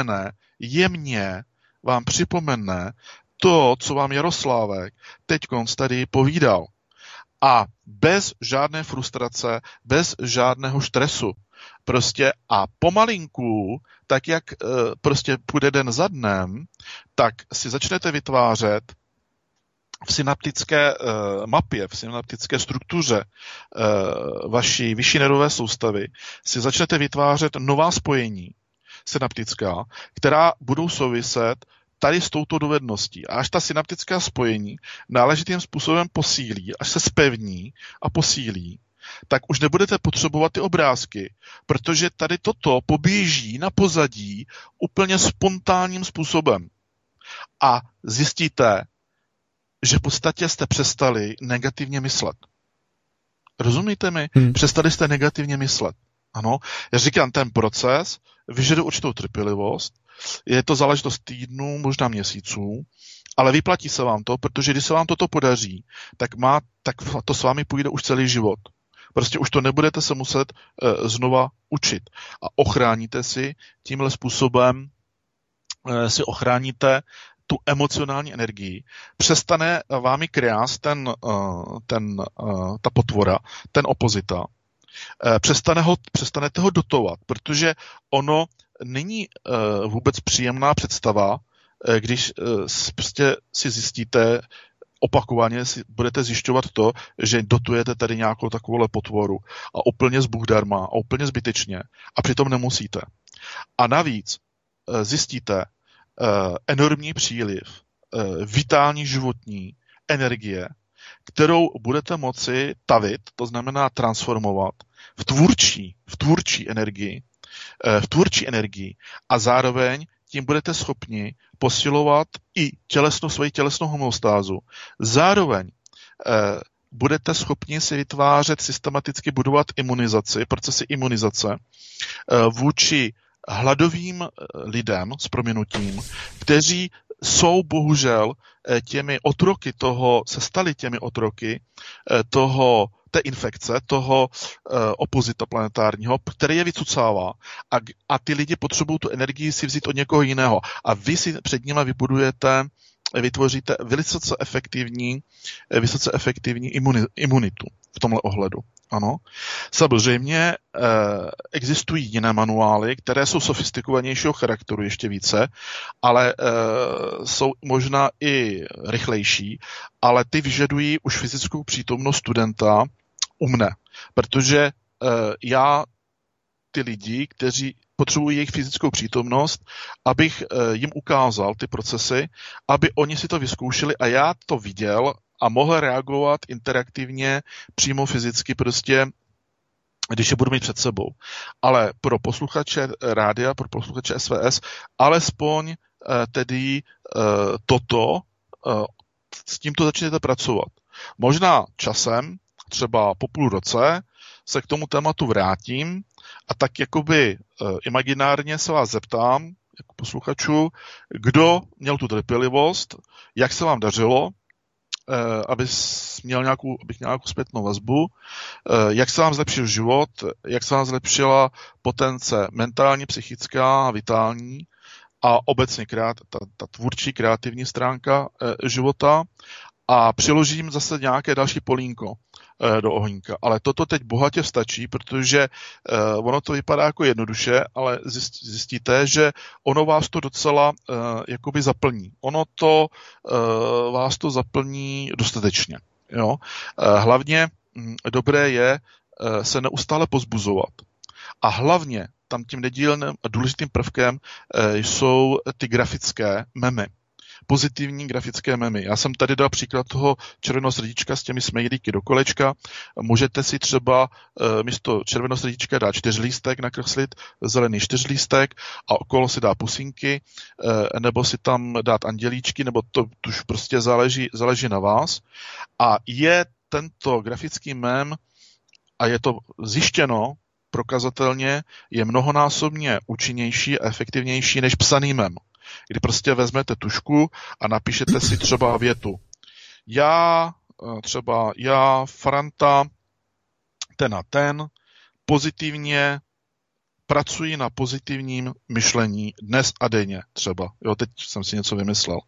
připomene to, co vám Jaroslávek teďkonc tady povídal. A bez žádné frustrace, bez žádného stresu. Prostě a pomalinku, tak jak prostě půjde den za dnem, tak si začnete vytvářet v synaptické mapě, v synaptické struktuře vaší vyšší nervové soustavy si začnete vytvářet nová spojení synaptická, která budou souviset tady s touto dovedností. A až ta synaptická spojení náležitým způsobem posílí, až se zpevní a posílí, tak už nebudete potřebovat ty obrázky, protože tady toto poběží na pozadí úplně spontánním způsobem. A zjistíte, že v podstatě jste přestali negativně myslet. Rozumíte mi? Přestali jste negativně myslet. Ano, já říkám, ten proces vyžaduje určitou trpělivost, je to záležitost týdnů, možná měsíců, ale vyplatí se vám to, protože když se vám toto podaří, tak to s vámi půjde už celý život. Prostě už to nebudete se muset znova učit. A ochráníte si tímhle způsobem, si ochráníte tu emocionální energii, přestane vámi krást ta potvora, ten opozita, přestanete ho dotovat, protože ono není vůbec příjemná představa, když prostě si zjistíte, opakovaně si budete zjišťovat to, že dotujete tady nějakou takovouhle potvoru a úplně zbůhdarma a úplně zbytečně a přitom nemusíte. A navíc zjistíte enormní příliv vitální životní energie, kterou budete moci tavit, to znamená transformovat v tvůrčí energii a zároveň tím budete schopni posilovat i svoji tělesnou homostázu. Zároveň budete schopni si vytvářet, systematicky budovat imunizaci, procesy imunizace vůči hladovým lidem s prominutím, kteří jsou bohužel se stali těmi otroky té infekce, toho opozita planetárního, který je vycucává a ty lidi potřebují tu energii si vzít od někoho jiného a vy si před nimi vytvoříte vysoce efektivní imunitu v tomhle ohledu. Ano. Samozřejmě existují jiné manuály, které jsou sofistikovanějšího charakteru ještě více, ale jsou možná i rychlejší, ale ty vyžadují už fyzickou přítomnost studenta u mne, protože já ty lidi, kteří potřebují jejich fyzickou přítomnost, abych jim ukázal ty procesy, aby oni si to vyzkoušeli a já to viděl a mohl reagovat interaktivně, přímo fyzicky, prostě, když je budu mít před sebou. Ale pro posluchače rádia, pro posluchače SVS, alespoň tedy s tímto začnete pracovat. Možná časem, třeba po půl roce, se k tomu tématu vrátím a tak jakoby imaginárně se vás zeptám, jako posluchačů, kdo měl tu trpělivost, jak se vám dařilo, abych měl nějakou zpětnou vazbu, jak se vám zlepšil život, jak se vám zlepšila potence mentální, psychická, vitální a obecně ta tvůrčí, kreativní stránka života a přiložím zase nějaké další polínko do ohňka. Ale toto teď bohatě stačí, protože ono to vypadá jako jednoduše, ale zjistíte, že ono vás to docela jakoby zaplní. Ono to vás to zaplní dostatečně. Jo? Hlavně dobré je se neustále pozbuzovat. A hlavně tam tím nedílným a důležitým prvkem jsou ty grafické memy. Pozitivní grafické memy. Já jsem tady dal příklad toho červeného srdíčka s těmi smejlíky do kolečka. Můžete si třeba místo červeného srdíčka dát 4lístek, nakreslit zelený 4lístek a okolo si dá pusinky, nebo si tam dát andělíčky, nebo to už prostě záleží na vás. A je tento grafický mem, a je to zjištěno prokazatelně, je mnohonásobně účinnější a efektivnější než psaný mem. Kdy prostě vezmete tužku a napíšete si třeba větu. Já, Franta, ten a ten, pozitivně pracuji na pozitivním myšlení dnes a denně třeba. Jo, teď jsem si něco vymyslel.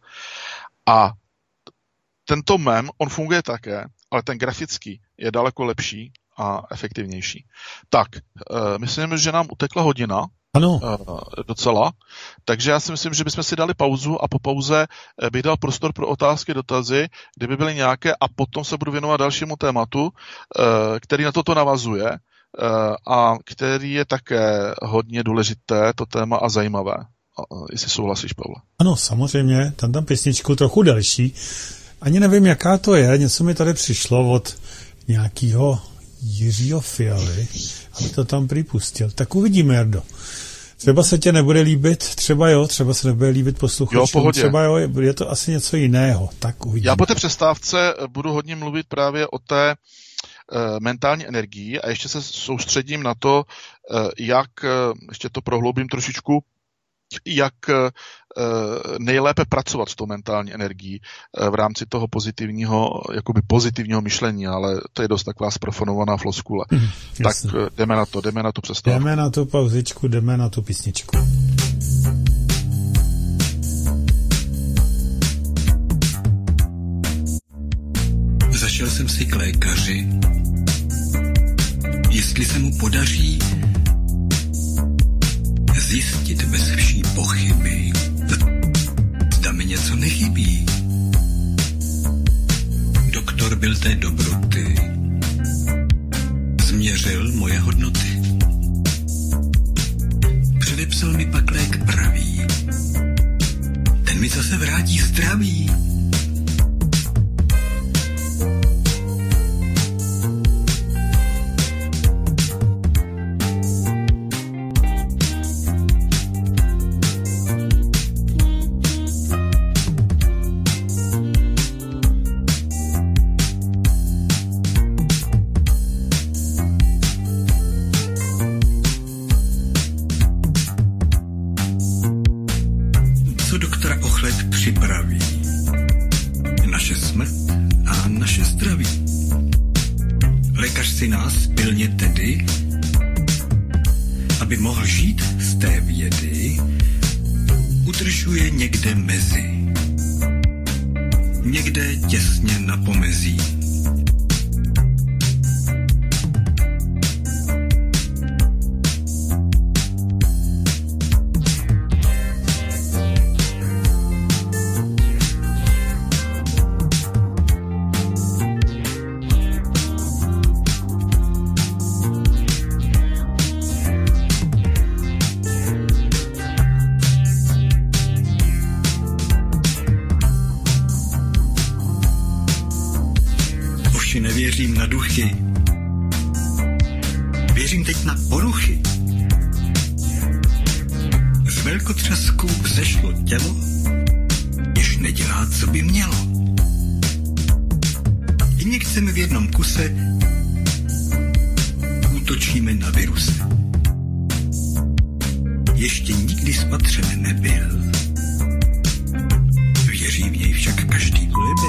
A tento mem, on funguje také, ale ten grafický je daleko lepší a efektivnější. Tak, myslím, že nám utekla hodina. Ano. Docela. Takže já si myslím, že bychom si dali pauzu a po pauze bych dal prostor pro otázky, dotazy, kdyby byly nějaké, a potom se budu věnovat dalšímu tématu, který na toto navazuje a který je také hodně důležité, to téma, a zajímavé. Jestli souhlasíš, Pavle. Ano, samozřejmě, tam písničku trochu delší. Ani nevím, jaká to je, něco mi tady přišlo od nějakého Jiřího Fialy, aby to tam připustil. Tak uvidíme, Jardo. Třeba se tě nebude líbit, třeba se nebude líbit posluchačům, třeba jo, je to asi něco jiného. Tak uvidíme. Já po té přestávce budu hodně mluvit právě o té mentální energii a ještě se soustředím na to, jak, ještě to prohloubím trošičku, jak nejlépe pracovat s tou mentální energií v rámci toho pozitivního myšlení, ale to je dost taková zprofanovaná floskule. Tak jdeme na tu přestávku. Jdeme na tu pauzičku, jdeme na tu písničku. Zašel jsem si k lékaři, jestli se mu podaří zjistit bez vší pochyby, zda mi něco nechybí. Doktor byl té dobroty, změřil moje hodnoty, předepsal mi pak lék pravý, ten mi zase vrátí zdraví. Připraví naše smrt a naše zdraví. Lékař si nás pilně tedy, aby mohl žít z té vědy, udržuje někde mezi, někde těsně na pomezí. Nevěřím na duchy, věřím teď na poruchy. Z velkotřasku vzešlo tělo, jež nedělá, co by mělo. Injekcemi v jednom kuse útočíme na virusy. Ještě nikdy spatřen nebyl, věří v něj však každý kuleby.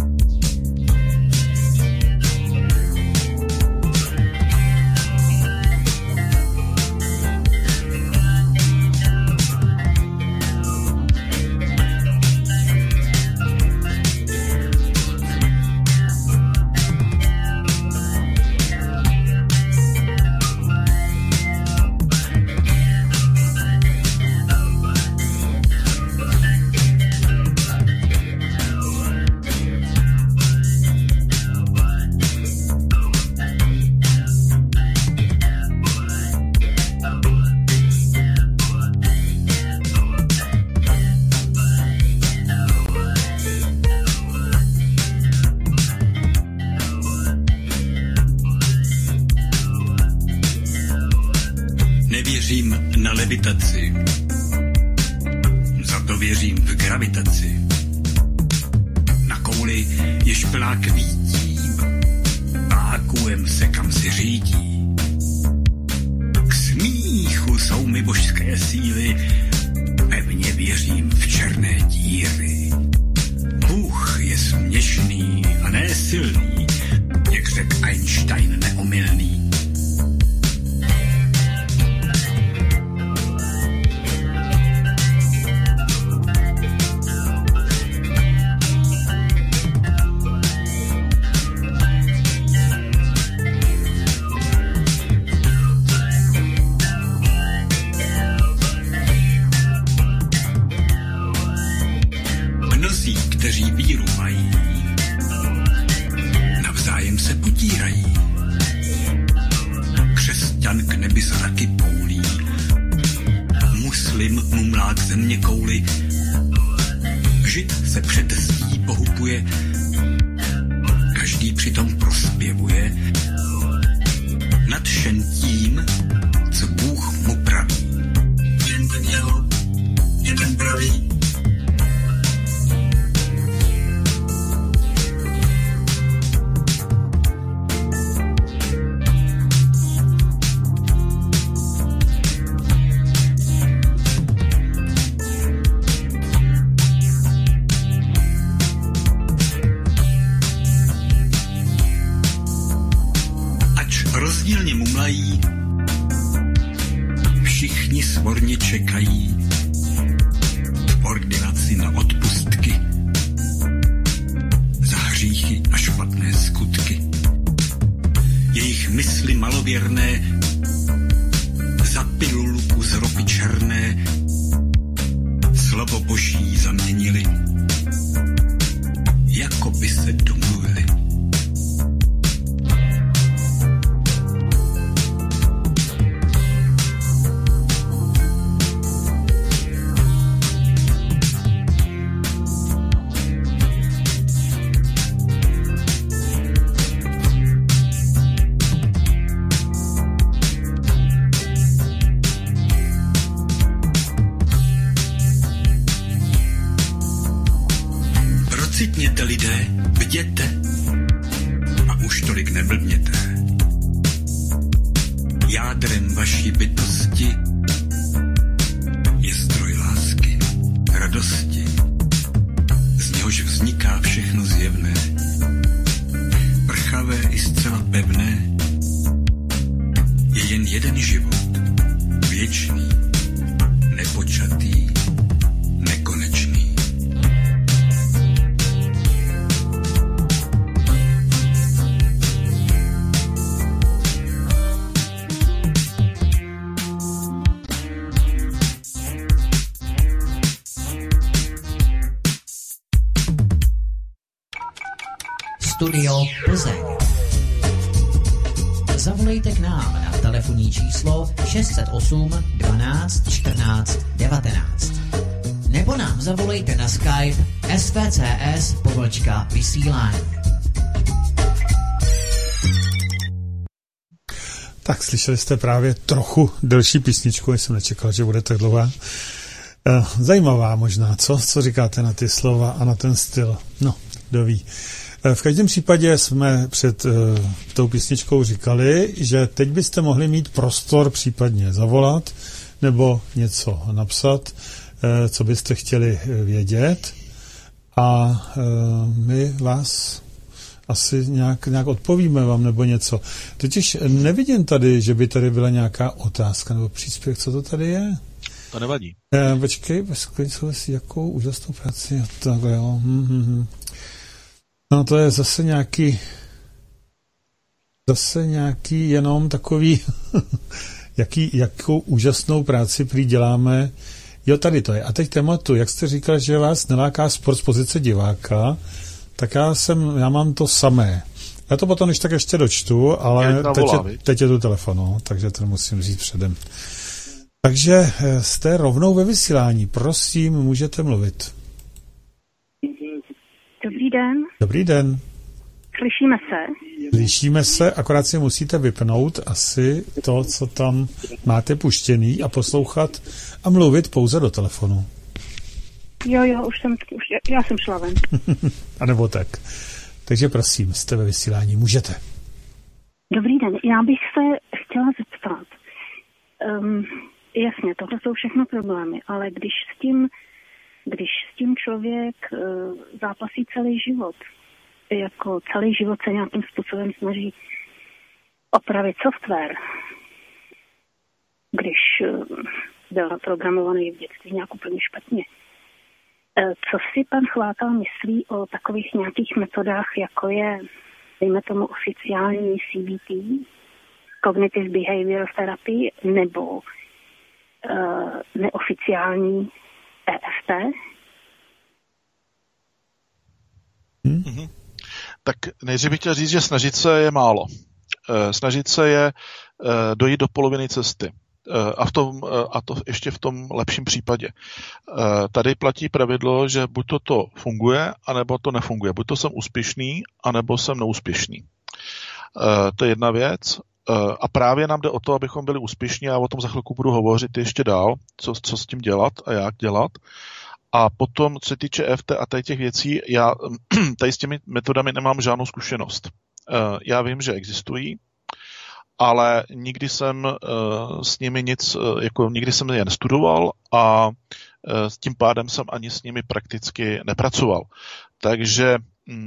Nevěřím na levitaci, za to věřím v gravitaci. Na kouli jež plák vítím, vákuem se kam si řídí. K smíchu jsou mi božské síly, pevně věřím v černé díry. Bůh je směšný a ne silný, jak řekl Einstein neomylný. kteří víru mají, navzájem se potírají. Křesťan k nebi zraky poulí, muslim mumlá k země kouli, žid se před zdí pohupuje, každý přitom prospěvuje, nadšen tím, co Bůh mu praví. Jen ten jeho je ten pravý. Rozdílně mumlají, všichni svorně čekají v ordinaci na odpustky za hříchy a špatné skutky. Jejich mysli malověrné za pilulku z ropy černé slovo Boží zaměnili, jako by se domluvili. Citněte lidé, bděte a už tolik neblbněte. Jádrem vaší bytosti je zdroj lásky, radosti, z něhož vzniká všechno zjevné, prchavé i zcela pevné. Je jen jeden život, věčný, nepočatý, nekonečný. Studio Plzeň. Zavolejte k nám na telefonní číslo 608 12 14 19. Nebo nám zavolejte na Skype svcs_vysílání. Tak, slyšeli jste právě trochu delší písničku, než jsem nečekal, že bude tak dlouhá. Zajímavá možná, co? Co říkáte na ty slova a na ten styl? No, kdo ví. V každém případě jsme před tou písničkou říkali, že teď byste mohli mít prostor případně zavolat nebo něco napsat, co byste chtěli vědět, a my vás asi nějak odpovíme vám nebo něco. Totiž nevidím tady, že by tady byla nějaká otázka nebo příspěvek, co to tady je. To nevadí. Počkej, jakou úžasnou práci. Takhle, jo. No to je zase nějaký jenom takový, jakou úžasnou práci prý děláme. Jo, tady to je. A teď tématu, jak jste říkal, že vás neláká sport z pozice diváka, tak já mám to samé. Já to potom tak ještě dočtu, ale teď je tu telefon, no, takže to musím říct předem. Takže jste rovnou ve vysílání. Prosím, můžete mluvit. Dobrý den. Dobrý den. Slyšíme se? Slyšíme se, akorát si musíte vypnout asi to, co tam máte puštěný, a poslouchat a mluvit pouze do telefonu. Jo, já jsem šla ven. A nebo tak. Takže prosím, jste ve vysílání, můžete. Dobrý den, já bych se chtěla zeptat. Jasně, tohle jsou všechno problémy, ale když s tím člověk zápasí celý život, jako celý život se nějakým způsobem snaží opravit software, když byl naprogramovaný v dětství nějak úplně špatně. Co si pan Chvátal myslí o takových nějakých metodách, jako je, dejme tomu, oficiální CBT, Cognitive Behavioral Therapy, nebo neoficiální EFT? Tak nejdřív bych chtěl říct, že snažit se je málo. Snažit se je dojít do poloviny cesty. A to ještě v tom lepším případě. Tady platí pravidlo, že buď to funguje, anebo to nefunguje. Buď to jsem úspěšný, anebo jsem neúspěšný. To je jedna věc. A právě nám jde o to, abychom byli úspěšní, a o tom za chvilku budu hovořit ještě dál, co s tím dělat a jak dělat. A potom, co se týče EFT a tady těch věcí, já tady s těmi metodami nemám žádnou zkušenost. Já vím, že existují, ale nikdy jsem s nimi nikdy jsem je nestudoval a tím pádem jsem ani s nimi prakticky nepracoval. Takže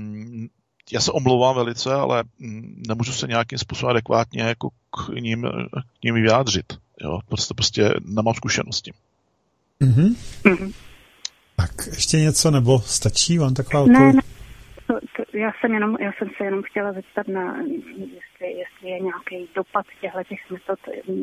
já se omlouvám velice, ale nemůžu se nějakým způsobem adekvátně jako k ním vyjádřit. Jo? Prostě nemám zkušenosti. Mm-hmm. Mm-hmm. Tak ještě něco, nebo stačí vám taková odpověď? Ne. Já jsem se jenom chtěla zeptat, jestli je nějaký dopad těch metod.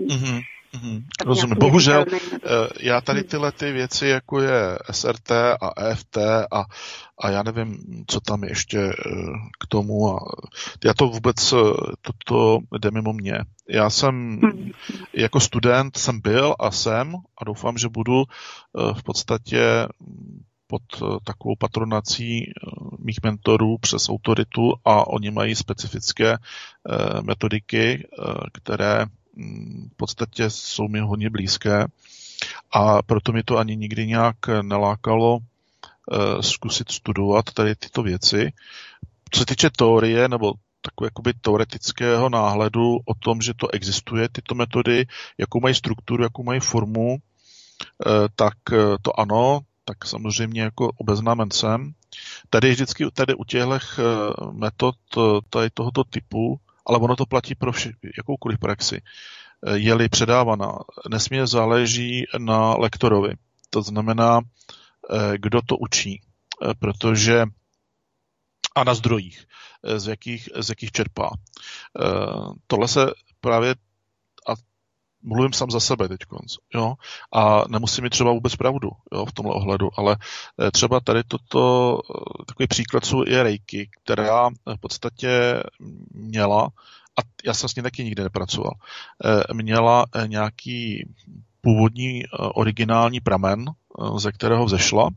Rozumím. Bohužel, já tady tyhle ty věci, jako je SRT a EFT a já nevím, co tam ještě k tomu. Já to vůbec, to jde mimo mě. Já jsem jako student jsem byl a jsem a doufám, že budu v podstatě pod takovou patronací mých mentorů přes autoritu a oni mají specifické metodiky, které v podstatě jsou mi hodně blízké a proto mi to ani nikdy nějak nelákalo zkusit studovat tady tyto věci. Co se týče teorie nebo takové jakoby teoretického náhledu o tom, že to existuje, tyto metody, jakou mají strukturu, jakou mají formu, tak to ano, tak samozřejmě jako obeznámen jsem. Tady vždycky u těchto metod tady tohoto typu, ale ono to platí pro jakoukoliv praxi, je-li předávaná, nesmírně záleží na lektorovi. To znamená, kdo to učí, protože a na zdrojích, z jakých čerpá. Tohle se právě, a mluvím sám za sebe teďkonc, jo, a nemusím mít třeba vůbec pravdu, jo, v tomhle ohledu, ale třeba tady takový příklad je Reiki, která v podstatě měla, a já jsem s ní taky nikdy nepracoval, měla nějaký původní originální pramen, ze kterého vzešla,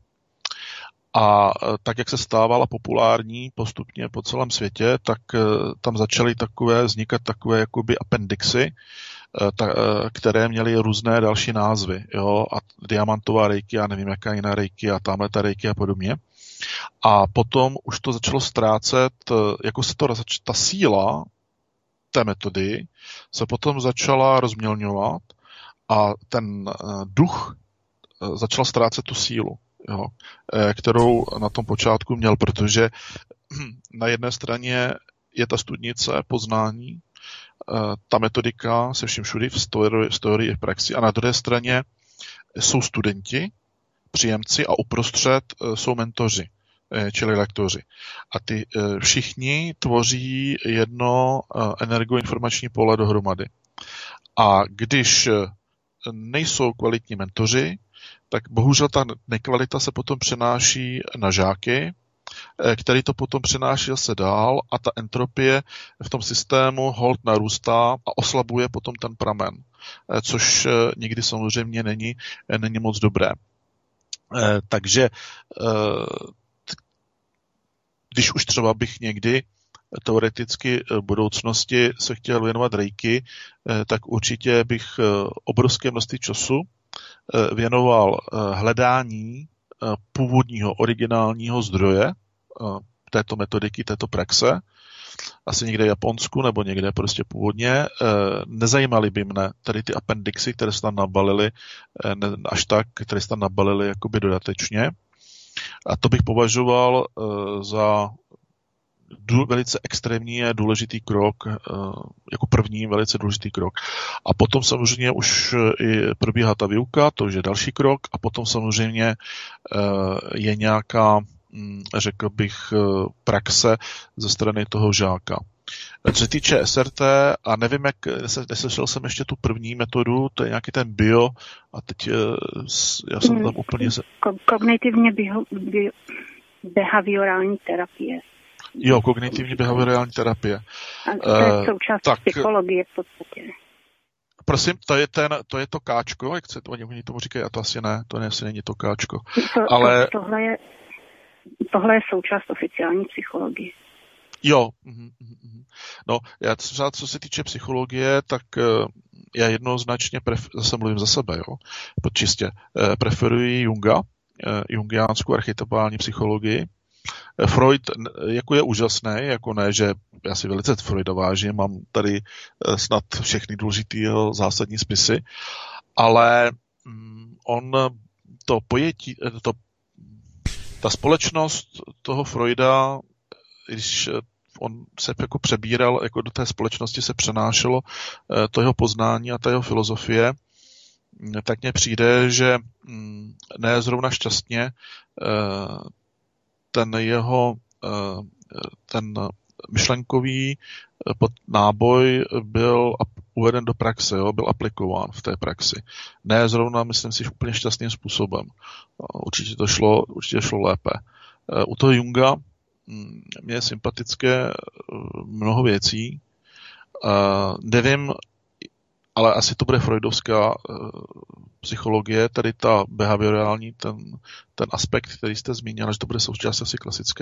a tak, jak se stávala populární postupně po celém světě, tak tam začaly vznikat takové jakoby appendixy, které měly různé další názvy. Jo? A diamantová reiki, já nevím, jaká jiná reiki a tamhle ta reiki a podobně. A potom už to začalo ztrácet, jako se ta síla té metody se potom začala rozmělňovat a ten duch začal ztrácet tu sílu. Jo, kterou na tom počátku měl, protože na jedné straně je ta studnice poznání, ta metodika se vším všudy v teorii i v praxi, a na druhé straně jsou studenti, příjemci a uprostřed jsou mentoři, čili lektoři. A ty všichni tvoří jedno energoinformační pole dohromady. A když nejsou kvalitní mentoři, tak bohužel ta nekvalita se potom přenáší na žáky, který to potom přenáší zase dál a ta entropie v tom systému hold narůstá a oslabuje potom ten pramen, což nikdy samozřejmě není moc dobré. Takže když už třeba bych někdy teoreticky v budoucnosti se chtěl věnovat reiki, tak určitě bych obrovské množství času věnoval hledání původního originálního zdroje této metodiky, této praxe, asi někde v Japonsku nebo někde prostě původně. Nezajímaly by mne tady ty appendixy, které se tam nabalily, které se tam nabalily jakoby dodatečně. A to bych považoval za velice extrémní a důležitý krok, jako první velice důležitý krok. A potom samozřejmě už i probíhá ta výuka, to už je další krok, a potom samozřejmě je nějaká, řekl bych, praxe ze strany toho žáka. Co se týče SRT, a nevím, jak neslyšel jsem ještě tu první metodu, to je nějaký ten bio, a teď já jsem tam úplně... Kognitivně behaviorální terapie. Jo, kognitivní behaviorální terapie. A to je součást psychologie v podstatě. Prosím, to je to káčko, jak se oni tomu říkají, a to asi ne, to asi není to káčko. Ale tohle je součást oficiální psychologie. Jo. No, já třeba, co se týče psychologie, tak já jednoznačně, zase mluvím za sebe, jo, čistě, preferuji Junga, jungiánskou archetypální psychologii. Freud jako je úžasný, jako ne, že já si velice Freuda vážím, mám tady snad všechny důležitý jeho zásadní spisy, ale on to pojetí, ta společnost toho Freuda, když on se jako přebíral, jako do té společnosti se přenášelo to jeho poznání a ta jeho filozofie, tak mně přijde, že ne zrovna šťastně ten myšlenkový náboj byl uveden do praxe, jo, byl aplikován v té praxi. Ne zrovna, myslím si, úplně šťastným způsobem. Určitě šlo lépe. U toho Junga mě je sympatické mnoho věcí. Nevím, ale asi to bude freudovská psychologie, tady ta behaviorální, ten aspekt, který jste zmínil, že to bude součást asi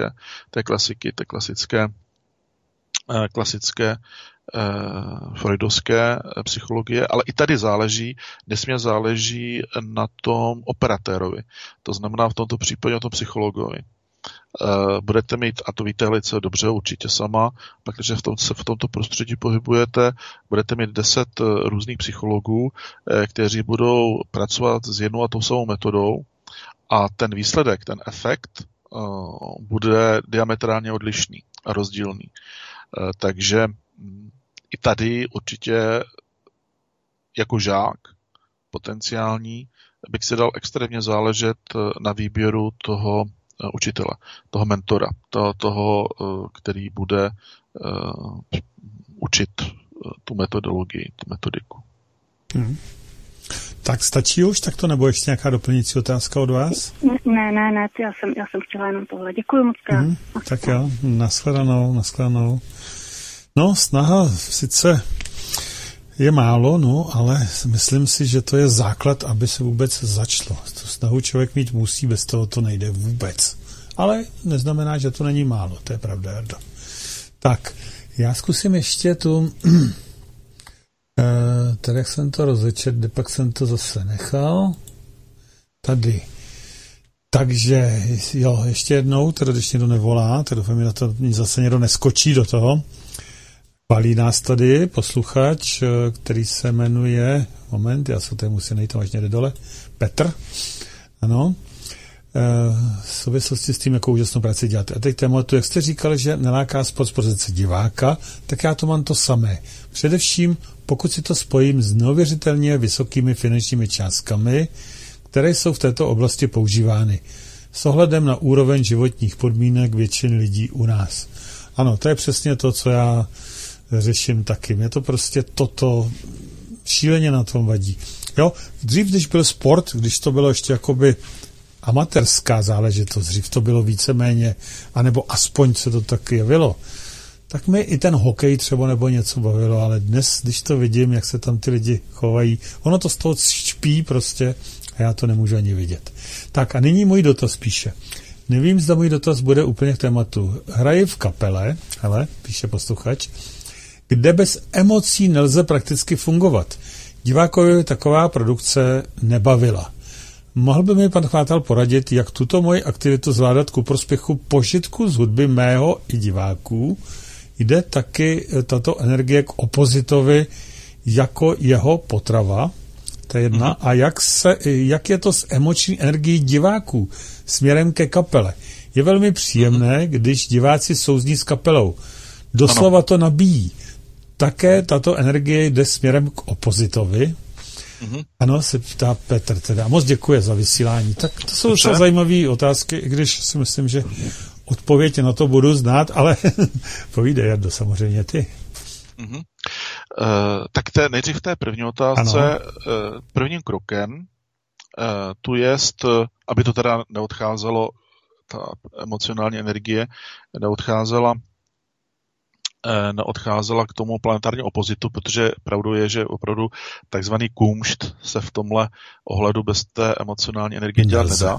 klasické freudovské psychologie, ale i tady nesmírně záleží na tom operatérovi. To znamená v tomto případě o tom psychologovi. Budete mít, a to víte velice dobře, určitě sama, pak, když se v tomto prostředí pohybujete, budete mít 10 různých psychologů, kteří budou pracovat s jednou a tou samou metodou a ten výsledek, ten efekt bude diametrálně odlišný a rozdílný. Takže i tady určitě jako žák potenciální bych si dal extrémně záležet na výběru toho učitele, toho mentora, toho, který bude učit tu metodologii, tu metodiku. Tak stačí už takto, nebo ještě nějaká doplňující otázka od vás? Ne, já jsem chtěla jenom tohle. Děkuji moc krát. Tak jo, nashledanou. No, snaha sice je málo, no, ale myslím si, že to je základ, aby se vůbec začalo. Tu snahu člověk mít musí, bez toho to nejde vůbec. Ale neznamená, že to není málo, to je pravda, Jardo. Tak, já zkusím ještě tu, tady jak jsem to rozečet, kde pak jsem to zase nechal. Tady. Takže, jo, ještě jednou, teda když někdo nevolá, teda doufám, že na to zase někdo neskočí do toho. Chválí nás tady posluchač, který se jmenuje, moment, já se tady musím najít, tam až někde dole, Petr, ano, v souvislosti s tím, jakou úžasnou práci děláte. A teď tématu, jak jste říkali, že neláká sport z pozice diváka, tak já to mám to samé. Především, pokud si to spojím s neuvěřitelně vysokými finančními částkami, které jsou v této oblasti používány, s ohledem na úroveň životních podmínek většiny lidí u nás. Ano, to je přesně to, co já řeším taky. Mě to prostě toto šíleně na tom vadí. Jo, dřív, když byl sport, když to bylo ještě jakoby amatérská záležitost, dřív to bylo víceméně, anebo aspoň se to tak jevilo, tak mi i ten hokej třeba nebo něco bavilo, ale dnes, když to vidím, jak se tam ty lidi chovají, ono to z toho špí prostě a já to nemůžu ani vidět. Tak a nyní můj dotaz píše. Nevím, zda můj dotaz bude úplně k tématu. Hraji v kapele, hele, píše posluchač, kde bez emocí nelze prakticky fungovat. Divákovi taková produkce nebavila. Mohl by mi pan Chvátal poradit, jak tuto moji aktivitu zvládat ku prospěchu požitku z hudby mého i diváků? Jde taky tato energie k opozitovi jako jeho potrava? To je jedna. A jak je to s emoční energií diváků směrem ke kapele? Je velmi příjemné, když diváci souzní s kapelou. Doslova to nabíjí. Také tato energie jde směrem k opozitovi. Ano, se ptá Petr teda. A moc děkuje za vysílání. Tak to jsou docela zajímavé otázky, i když si myslím, že odpověď na to budu znát, ale povídej, Jardo, samozřejmě ty. Tak nejdřív v té první otázce. Prvním krokem tu jest, aby to teda neodcházelo ta emocionální energie neodcházela k tomu planetárnímu opozitu, protože pravdou je, že opravdu takzvaný kumšt se v tomhle ohledu bez té emocionální energie dělat nedá.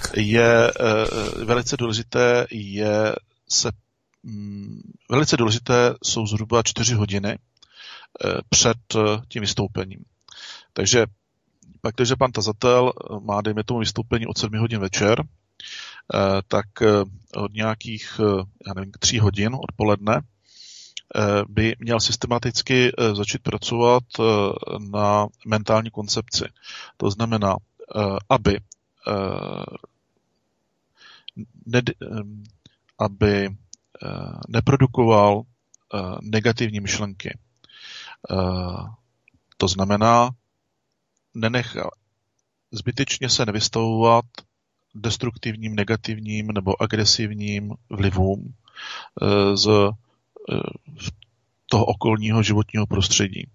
Velice důležité jsou zhruba 4 hodiny před tím vystoupením. Takže pak, když pan tazatel má, dejme tomu, vystoupení od 7 hodin večer, tak od nějakých, 3 hodin odpoledne by měl systematicky začít pracovat na mentální koncepci. To znamená, aby neprodukoval negativní myšlenky. To znamená, zbytečně se nevystavovat destruktivním, negativním nebo agresivním vlivům z toho okolního životního prostředí.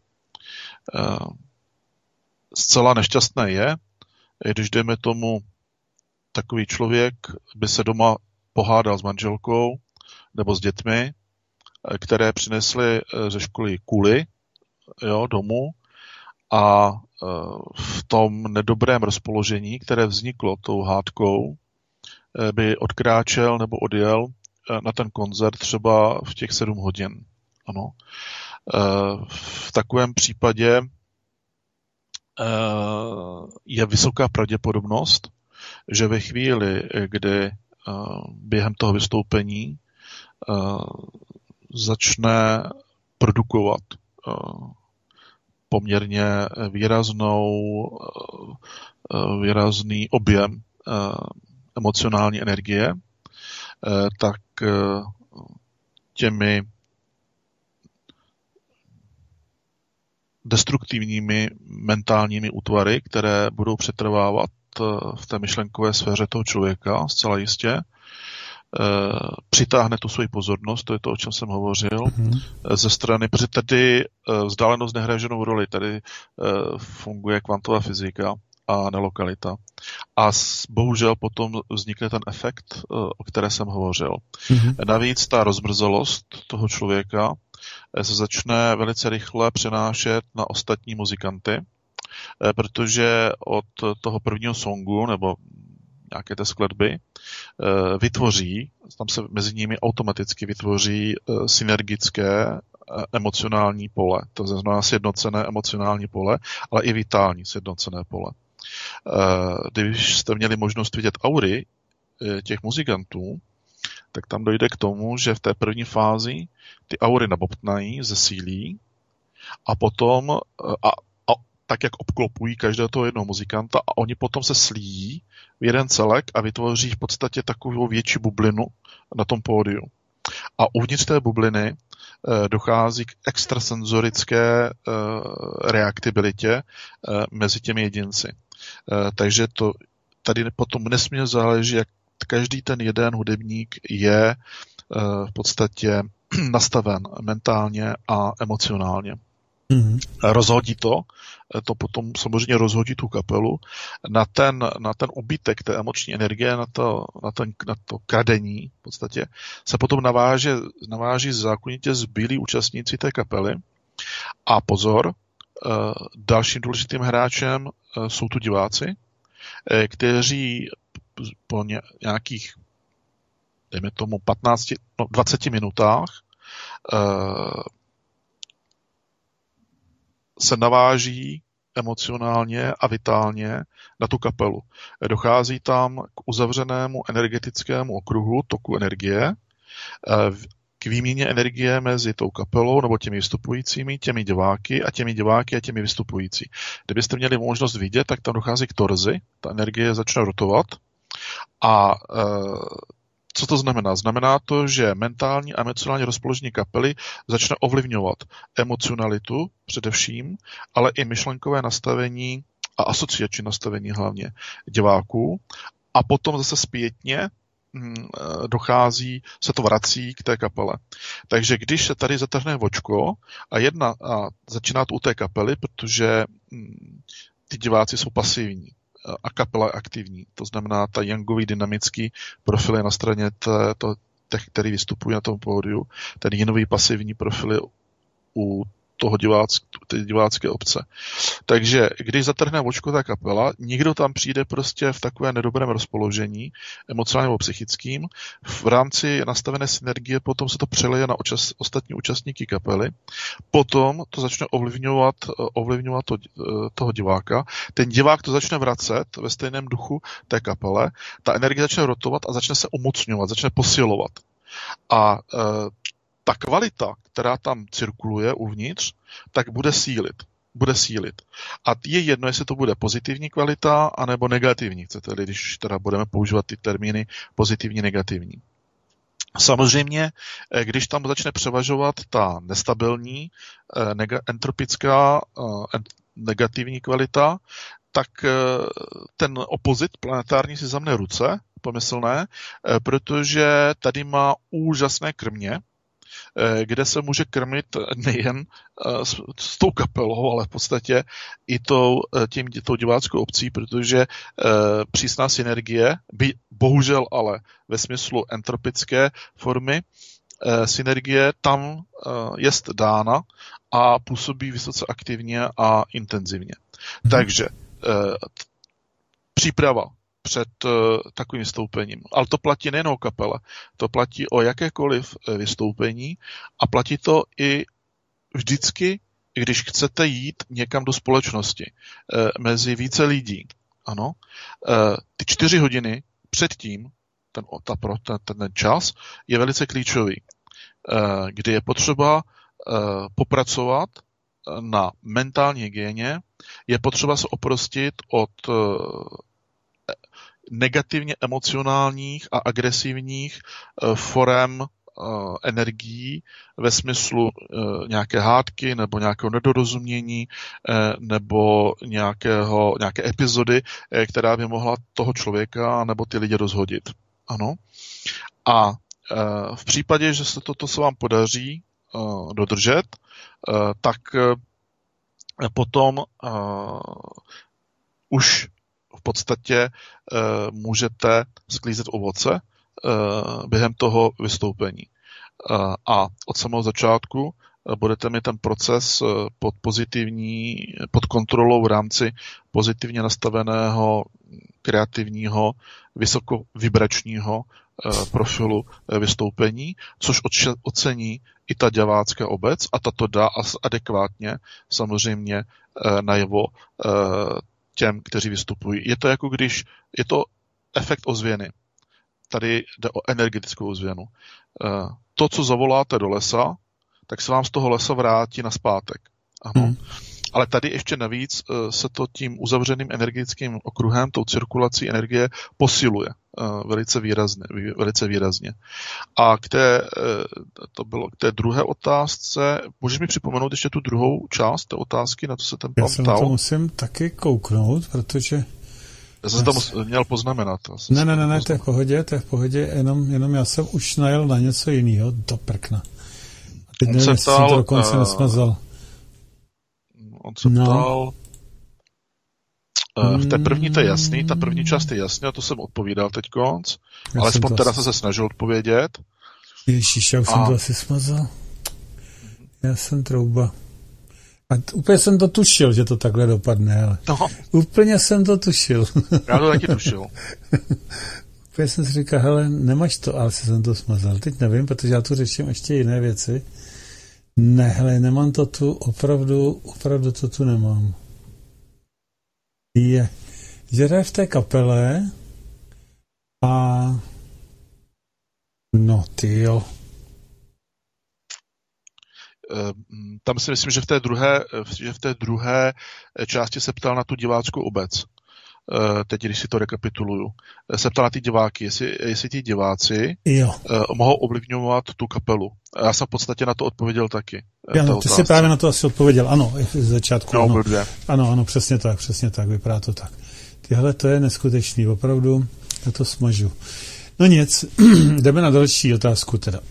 Zcela nešťastné je, když dejme tomu takový člověk by se doma pohádal s manželkou nebo s dětmi, které přinesly ze školy kuly domů, a v tom nedobrém rozpoložení, které vzniklo tou hádkou, by odkráčel nebo odjel na ten koncert třeba v těch 7 hodin. Ano. V takovém případě je vysoká pravděpodobnost, že ve chvíli, kdy během toho vystoupení začne produkovat poměrně výrazný objem emocionální energie, tak těmi destruktivními mentálními útvary, které budou přetrvávat v té myšlenkové sféře toho člověka, zcela jistě, přitáhne tu svoji pozornost, to je to, o čem jsem hovořil, ze strany, protože tady vzdálenost nehraje žádnou roli, tady funguje kvantová fyzika a nelokalita. A bohužel potom vznikne ten efekt, o které jsem hovořil. Navíc ta rozmrzelost toho člověka se začne velice rychle přenášet na ostatní muzikanty, protože od toho prvního songu nebo nějaké té skladby vytvoří, tam se mezi nimi automaticky vytvoří synergické emocionální pole, to znamená sjednocené emocionální pole, ale i vitální sjednocené pole. Když jste měli možnost vidět aury těch muzikantů, tak tam dojde k tomu, že v té první fázi ty aury nabobtnají, zesílí a potom tak, jak obklopují každého toho jednoho muzikanta a oni potom se slíjí v jeden celek a vytvoří v podstatě takovou větší bublinu na tom pódiu. A uvnitř té bubliny dochází k extrasenzorické reaktibilitě mezi těmi jedinci. Takže to tady potom nesmírně záleží, jak každý ten jeden hudebník je v podstatě nastaven mentálně a emocionálně. Rozhodí to potom samozřejmě rozhodí tu kapelu na ten úbytek té emoční energie, na to kradení v podstatě se potom naváží zákonitě zbylí účastníci té kapely. A pozor, dalším důležitým hráčem jsou tu diváci, kteří po nějakých, dejme tomu 20 minutách se naváží emocionálně a vitálně na tu kapelu. Dochází tam k uzavřenému energetickému okruhu toku energie, k výměně energie mezi tou kapelou nebo těmi vystupujícími, těmi diváky a těmi vystupující. Kdybyste měli možnost vidět, tak tam dochází k torzi, ta energie začne rotovat a co to znamená? Znamená to, že mentální a emocionální rozpoložení kapely začne ovlivňovat emocionalitu především, ale i myšlenkové nastavení a asociační nastavení hlavně diváků a potom zase zpětně se to vrací k té kapele. Takže když se tady zatrhne vočko a začíná to u té kapely, protože ty diváci jsou pasivní. a kapela je aktivní. To znamená, ta Youngový dynamický profil je na straně těch, který vystupují na tom pódiu. Ten jinový pasivní profil je u toho divácké obce. Takže když zatrhne očko ta kapela, nikdo tam přijde prostě v takovém nedobrém rozpoložení, emocionálně nebo psychickým. V rámci nastavené synergie potom se to přeleje na ostatní účastníky kapely. Potom to začne ovlivňovat toho diváka. Ten divák to začne vracet ve stejném duchu té kapele. Ta energie začne rotovat a začne se umocňovat, začne posilovat. A ta kvalita, která tam cirkuluje uvnitř, tak bude sílit. A je jedno, jestli to bude pozitivní kvalita, anebo negativní, chcete-li, když teda budeme používat ty termíny pozitivní, negativní. Samozřejmě, když tam začne převažovat ta nestabilní, entropická, negativní kvalita, tak ten opozit planetární si zamne ruce, pomyslné, protože tady má úžasné krmě, kde se může krmit nejen s tou kapelou, ale v podstatě i tou diváckou obcí, protože přísná synergie, bohužel ale ve smyslu entropické formy, synergie tam jest dána a působí vysoce aktivně a intenzivně. Takže příprava před takovým vystoupením. Ale to platí nejen o kapele, to platí o jakékoliv vystoupení a platí to i vždycky, když chcete jít někam do společnosti, mezi více lidí. Ano, ty 4 hodiny předtím, ten čas je velice klíčový, kdy je potřeba popracovat na mentální hygieně, je potřeba se oprostit od negativně emocionálních a agresivních forem energií ve smyslu nějaké hádky nebo nějakého nedorozumění nebo nějaké epizody, která by mohla toho člověka nebo ty lidi rozhodit. Ano. A v případě, že se toto se vám podaří dodržet, tak potom už v podstatě můžete sklízet ovoce během toho vystoupení. A od samého začátku budete mít ten proces pod kontrolou v rámci pozitivně nastaveného, kreativního, vysokovibračního profilu vystoupení, což ocení i ta divácká obec a tato dá adekvátně samozřejmě najevo těm, kteří vystupují. Je to jako když, je to efekt ozvěny. Tady jde o energetickou ozvěnu. To, co zavoláte do lesa, tak se vám z toho lesa vrátí nazpátek. Ano. Ale tady ještě navíc se to tím uzavřeným energetickým okruhem, tou cirkulací energie posiluje velice výrazně. A k té druhé otázce, můžeš mi připomenout ještě tu druhou část té otázky, na to se ten pan ptal? Já se na to musím taky kouknout, protože... Já jsem to měl poznamenat. Ne, to je v pohodě, jenom já jsem už najel na něco jiného, do prkna. A teď nevím, jestli jsem to dokonce nesmazal. On se ptal... V té první to je jasný, ta první část je jasný, a to jsem odpovídal teďkonc, alespoň teda jsem se snažil odpovědět. Ježíš, já už jsem to asi smazal. Já jsem trouba. A úplně jsem to tušil, že to takhle dopadne, ale úplně jsem to tušil. Já to taky tušil. Úplně jsem si říkal, hele, nemáš to, ale jsem to smazal. Teď nevím, protože já tu řeším ještě jiné věci. Ne, hele, nemám to tu, opravdu to tu nemám. Je, že hraje v té kapele a no tyjo. Tam si myslím, že v té druhé části se ptal na tu diváckou obec. Teď, když si to rekapituluju. Se ptal na ty diváky, jestli ti diváci mohou ovlivňovat tu kapelu. Já jsem v podstatě na to odpověděl taky. Ty jsi právě na to asi odpověděl, ano, z začátku. No, ano, přesně tak, vypadá to tak. Tyhle, to je neskutečný, opravdu, já to smažu. No nic, jdeme na další otázku teda.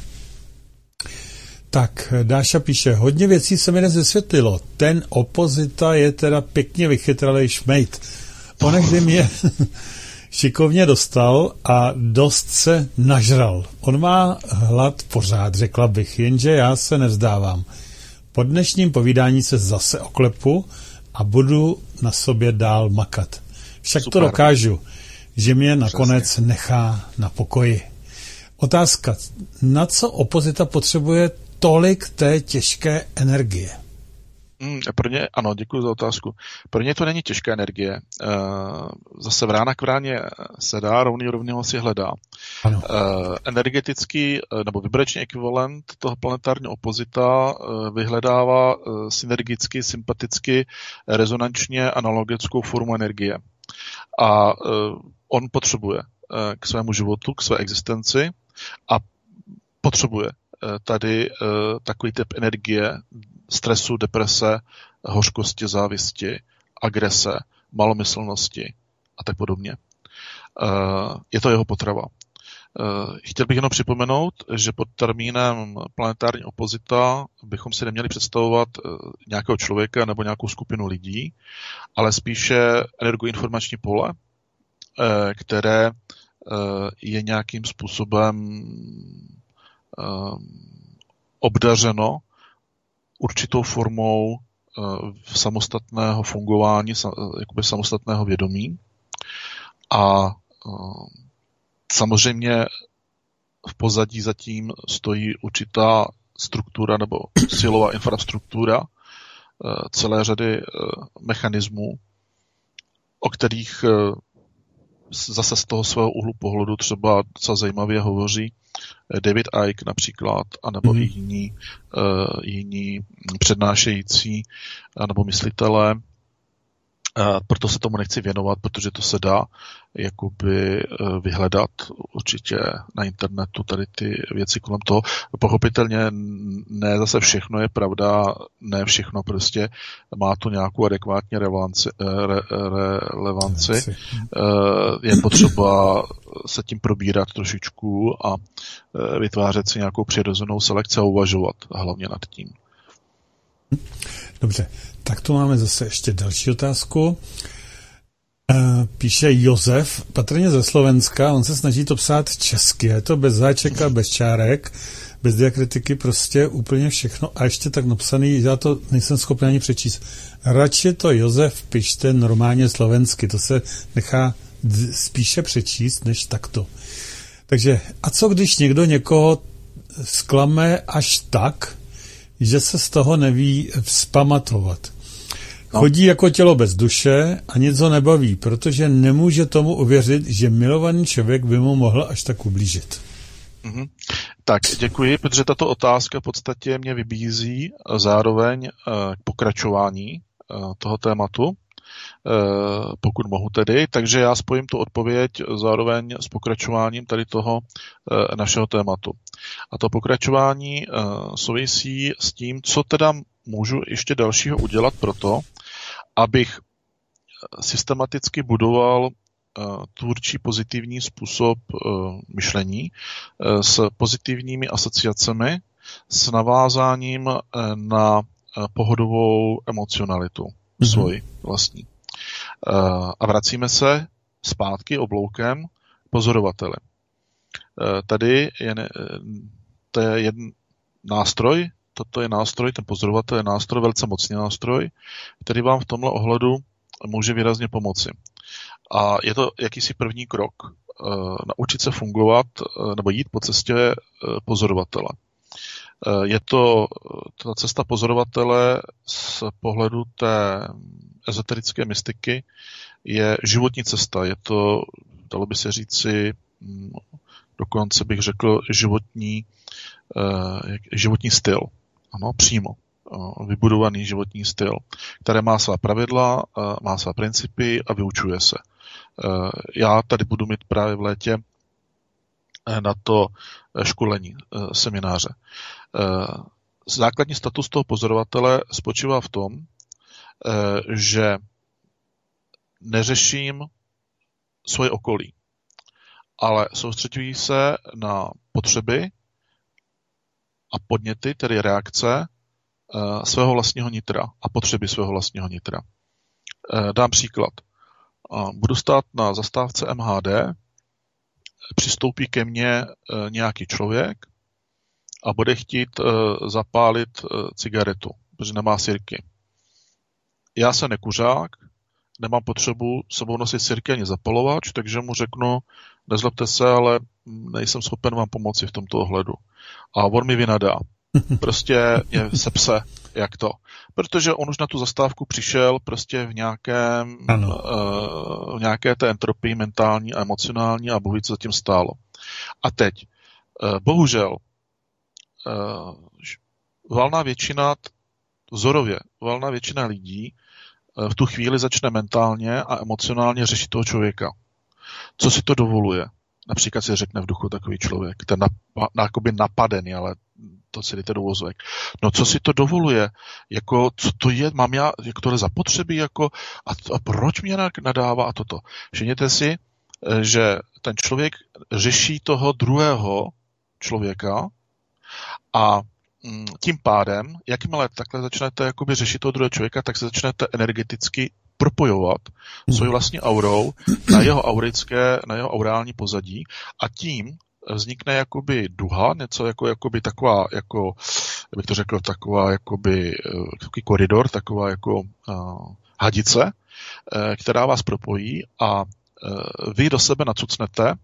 Tak, Dáša píše, hodně věcí se mi dnes vysvětlilo. Ten opozita je teda pěkně vychytralej šmejt. onehdy mě šikovně dostal a dost se nažral. On má hlad pořád, řekla bych, jenže já se nevzdávám. Po dnešním povídání se zase oklepu a budu na sobě dál makat. Však super. To dokážu, že mě nakonec nechá na pokoji. Otázka, na co opozita potřebuje tolik té těžké energie? Pro ně, ano, děkuji za otázku. Pro ně to není těžká energie. Zase vrána k vráně se dá, rovného si hledá. Energetický nebo vibrační ekvivalent toho planetárního opozita vyhledává synergicky, sympaticky, rezonančně analogickou formu energie. A on potřebuje k svému životu, k své existenci a potřebuje tady takový typ energie, stresu, deprese, hořkosti, závisti, agrese, malomyslnosti a tak podobně. Je to jeho potrava. Chtěl bych jenom připomenout, že pod termínem planetární opozita bychom si neměli představovat nějakého člověka nebo nějakou skupinu lidí, ale spíše energoinformační pole, které je nějakým způsobem obdařeno určitou formou samostatného fungování, jakoby samostatného vědomí. A samozřejmě v pozadí zatím stojí určitá struktura nebo silová infrastruktura celé řady mechanismů, o kterých zase z toho svého úhlu pohledu třeba docela zajímavě hovoří David Icke například, anebo i jiní přednášející nebo myslitelé. Proto se tomu nechci věnovat, protože to se dá jakoby vyhledat určitě na internetu, tady ty věci kolem toho. Pochopitelně ne zase všechno je pravda, ne všechno prostě má tu nějakou adekvátní relevanci. Je potřeba se tím probírat trošičku a vytvářet si nějakou přirozenou selekci a uvažovat hlavně nad tím. Dobře, tak tu máme zase ještě další otázku. Píše Josef, patrně ze Slovenska, on se snaží to psát česky, je to bez záčeka, bez čárek, bez diakritiky, prostě úplně všechno a ještě tak napsaný, já to nejsem schopný ani přečíst. Radši to Josef pište normálně slovensky, to se nechá spíše přečíst, než takto. Takže, a co když někdo někoho zklame až tak, že se z toho neví vzpamatovat. Chodí jako tělo bez duše a nic ho nebaví, protože nemůže tomu uvěřit, že milovaný člověk by mu mohl až tak ublížit. Tak, děkuji, protože tato otázka v podstatě mě vybízí zároveň k pokračování toho tématu, pokud mohu tedy, takže já spojím tu odpověď zároveň s pokračováním tady toho našeho tématu. A to pokračování souvisí s tím, co teda můžu ještě dalšího udělat pro to, abych systematicky budoval tvůrčí pozitivní způsob myšlení s pozitivními asociacemi, s navázáním na pohodovou emocionalitu svoji vlastní. A vracíme se zpátky obloukem pozorovateli. Tady to je jeden nástroj, toto je nástroj, ten pozorovatel je nástroj, velice mocný nástroj, který vám v tomhle ohledu může výrazně pomoci. A je to jakýsi první krok. Naučit se fungovat nebo jít po cestě pozorovatele. Je to ta cesta pozorovatele z pohledu té ezoterické mystiky je životní cesta. Je to, dalo by se říci, dokonce bych řekl, životní styl. Ano, přímo. Vybudovaný životní styl, který má svá pravidla, má svá principy a vyučuje se. Já tady budu mít právě v létě na to školení, semináře. Základní status toho pozorovatele spočívá v tom, že neřeším svoje okolí, ale soustředují se na potřeby a podněty, tedy reakce svého vlastního nitra a potřeby svého vlastního nitra. Dám příklad. budu stát na zastávce MHD, přistoupí ke mně nějaký člověk a bude chtít zapálit cigaretu, protože nemá sirky. Já jsem nekuřák, nemám potřebu sebou nosit sirky ani zapalovač, takže mu řeknu, nezlobte se, ale nejsem schopen vám pomoci v tomto ohledu. A on mi vynadá. Prostě je sepse, jak to. Protože on už na tu zastávku přišel prostě v nějaké té entropii mentální a emocionální a bohu co zatím stálo. A teď, bohužel, valná většina lidí v tu chvíli začne mentálně a emocionálně řešit toho člověka. Co si to dovoluje? Například si řekne v duchu takový člověk, ten jakoby napadený, ale to si jdete do uvozovek. No co si to dovoluje? Jako, co to je? Mám já jako tohle zapotřebí? Jako, a proč mě nadává a toto? Všimněte si, že ten člověk řeší toho druhého člověka a tím pádem, jakmile takhle začnete jakoby řešit toho druhého člověka, tak se začnete energeticky propojovat svou vlastní aurou na jeho aurální pozadí a tím vznikne jakoby duha, něco jakoby taková, jako, jak bych to řekl, taková jakoby takový koridor, taková jako hadice, která vás propojí a vy do sebe nacucnete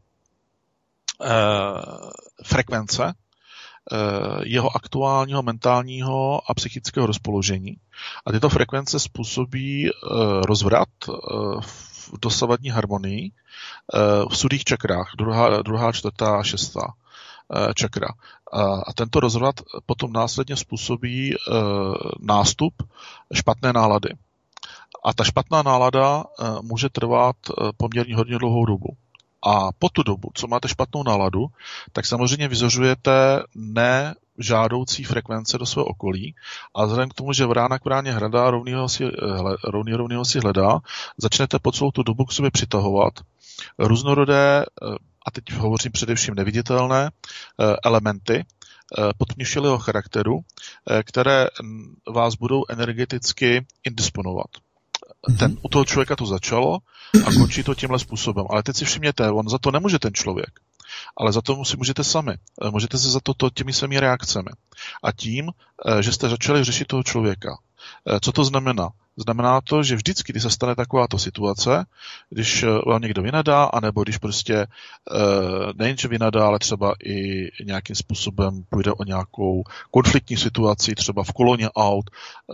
frekvence jeho aktuálního mentálního a psychického rozpoložení. A tyto frekvence způsobí rozvrat v dosavadní harmonii v sudých čakrách, druhá, čtvrtá a šestá čakra. A tento rozvrat potom následně způsobí nástup špatné nálady. A ta špatná nálada může trvat poměrně hodně dlouhou dobu. A po tu dobu, co máte špatnou náladu, tak samozřejmě vyzořujete nežádoucí frekvence do svého okolí a vzhledem k tomu, že vrána k vráně hledá, rovnýho si hledá, začnete po celou tu dobu k sobě přitahovat různorodé, a teď hovořím především neviditelné, elementy podknišilého charakteru, které vás budou energeticky indisponovat. U toho člověka to začalo a končí to tímhle způsobem. Ale teď si všimněte, on za to nemůže ten člověk, ale za to si můžete sami. Můžete se za to těmi svými reakcemi. A tím, že jste začali řešit toho člověka. Co to znamená? Znamená to, že vždycky, když se stane takováto situace, když vám někdo vynadá, anebo když prostě nejenže vynadá, ale třeba i nějakým způsobem půjde o nějakou konfliktní situaci, třeba v koloně aut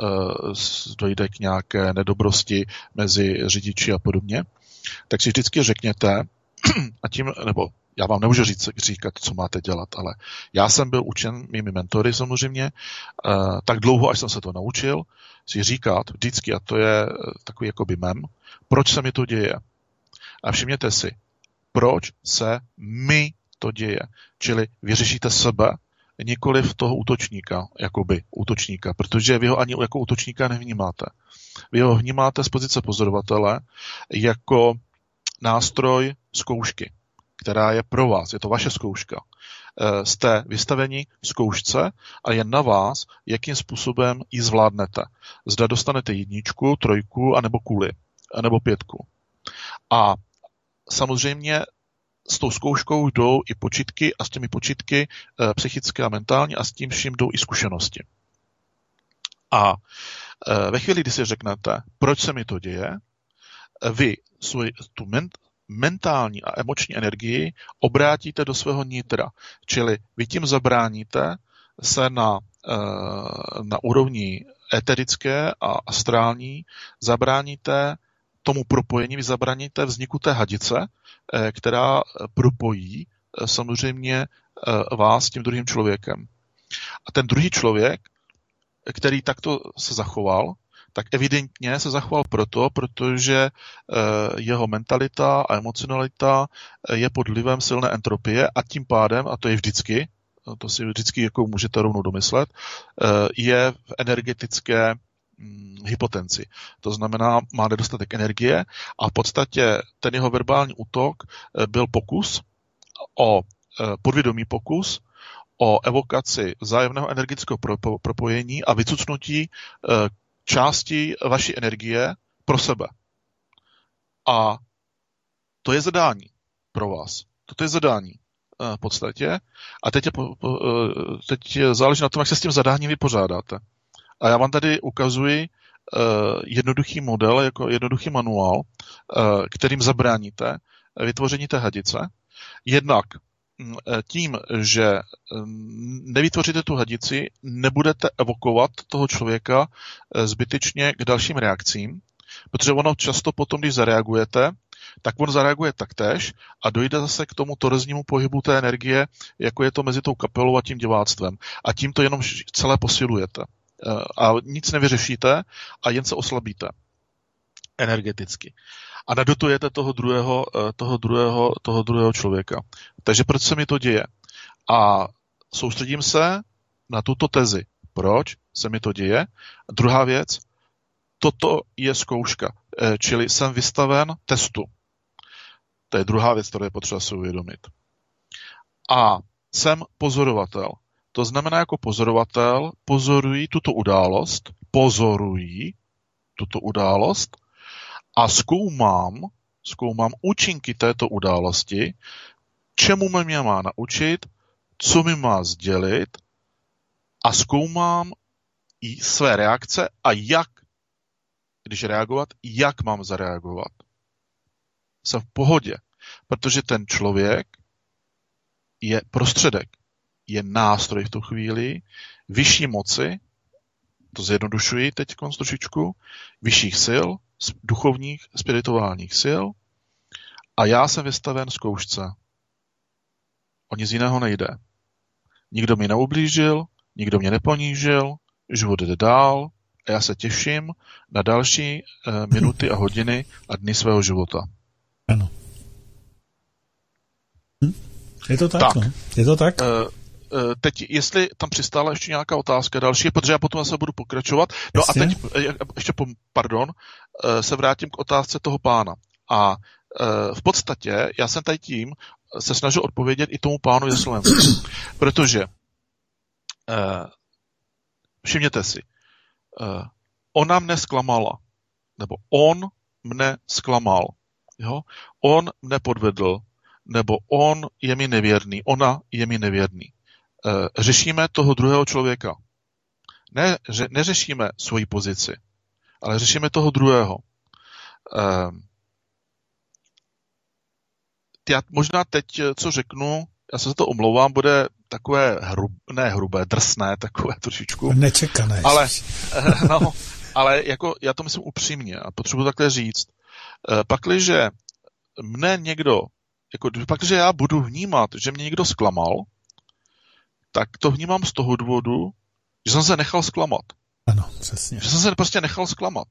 dojde k nějaké nedobrosti mezi řidiči a podobně, tak si vždycky řekněte, a tím, nebo já vám nemůžu říkat, co máte dělat, ale já jsem byl učen mými mentory samozřejmě, tak dlouho, až jsem se to naučil, si říkat vždycky, a to je takový jakoby mem, proč se mi to děje. A všimněte si, proč se mi to děje. Čili vyřešíte sebe, nikoliv toho útočníka, protože vy ho ani jako útočníka nevnímáte. Vy ho vnímáte z pozice pozorovatele jako nástroj zkoušky, která je pro vás, je to vaše zkouška. Jste vystaveni zkoušce a je na vás, jakým způsobem ji zvládnete. Zda dostanete 1, 3, anebo kuli, anebo 5. A samozřejmě s tou zkouškou jdou i počitky a s těmi počitky psychické a mentální a s tím vším jdou i zkušenosti. A ve chvíli, kdy si řeknete, proč se mi to děje, vy tu mentální a emoční energii obrátíte do svého nitra. Čili vy tím zabráníte se na úrovni eterické a astrální, zabráníte tomu propojení, vy zabráníte vzniku té hadice, která propojí samozřejmě vás s tím druhým člověkem. A ten druhý člověk, který takto se zachoval, tak evidentně se zachoval protože jeho mentalita a emocionalita je pod vlivem silné entropie a tím pádem, a to je vždycky, to si vždycky jako můžete rovnou domyslet, je v energetické hypotenzi. To znamená, má nedostatek energie a v podstatě ten jeho verbální útok byl podvědomý pokus o evokaci vzájemného energetického propojení a vycucnutí části vaší energie pro sebe. A to je zadání pro vás. Toto je zadání v podstatě. A teď záleží na tom, jak se s tím zadáním vypořádáte. A já vám tady ukazuji jednoduchý model, jako jednoduchý manuál, kterým zabráníte vytvoření té hadice. Jednak tím, že nevytvoříte tu hadici, nebudete evokovat toho člověka zbytečně k dalším reakcím, protože ono často potom, když zareagujete, tak on zareaguje taktéž a dojde zase k tomu torznímu pohybu té energie, jako je to mezi tou kapelou a tím diváctvem. A tím to jenom celé posilujete. A nic nevyřešíte a jen se oslabíte energeticky. A nadotujete toho druhého člověka. Takže proč se mi to děje? A soustředím se na tuto tezi. Proč se mi to děje? A druhá věc, toto je zkouška, čili jsem vystaven testu. To je druhá věc, kterou je potřeba si uvědomit. A jsem pozorovatel. To znamená, jako pozorovatel pozoruji tuto událost a zkoumám účinky této události, čemu mě má naučit, co mi má sdělit a zkoumám i své reakce a když reagovat, jak mám zareagovat. Jsem v pohodě, protože ten člověk je prostředek, je nástroj v tu chvíli, vyšší moci, to zjednodušuji teď trošičku, vyšších sil, duchovních, spirituálních sil a já jsem vystaven zkoušce. O nic jiného nejde. Nikdo mi neublížil, nikdo mě neponížil, život jde dál a já se těším na další minuty a hodiny a dny svého života. Ano. Je to tak, no. Je to tak? Teď, jestli tam přistála ještě nějaká otázka další, protože já potom zase budu pokračovat. No jasně. A teď ještě, se vrátím k otázce toho pána. A v podstatě já jsem tady tím se snažil odpovědět i tomu pánu ze Slovenska. Protože všimněte si, ona mne zklamala, nebo on mne zklamal. Jo? On mne podvedl, nebo on je mi nevěrný, ona je mi nevěrný. Řešíme toho druhého člověka. Neřešíme svoji pozici, ale řešíme toho druhého. Já možná teď, co řeknu, já se za to omlouvám, bude takové hrubé, drsné, takové trošičku. Nečekané. Ale jako já to myslím upřímně a potřebuji takhle říct. Pakliže mne někdo, pakliže já budu vnímat, že mě někdo zklamal, tak to vnímám z toho důvodu, že jsem se nechal zklamat. Ano, přesně. Že jsem se prostě nechal zklamat.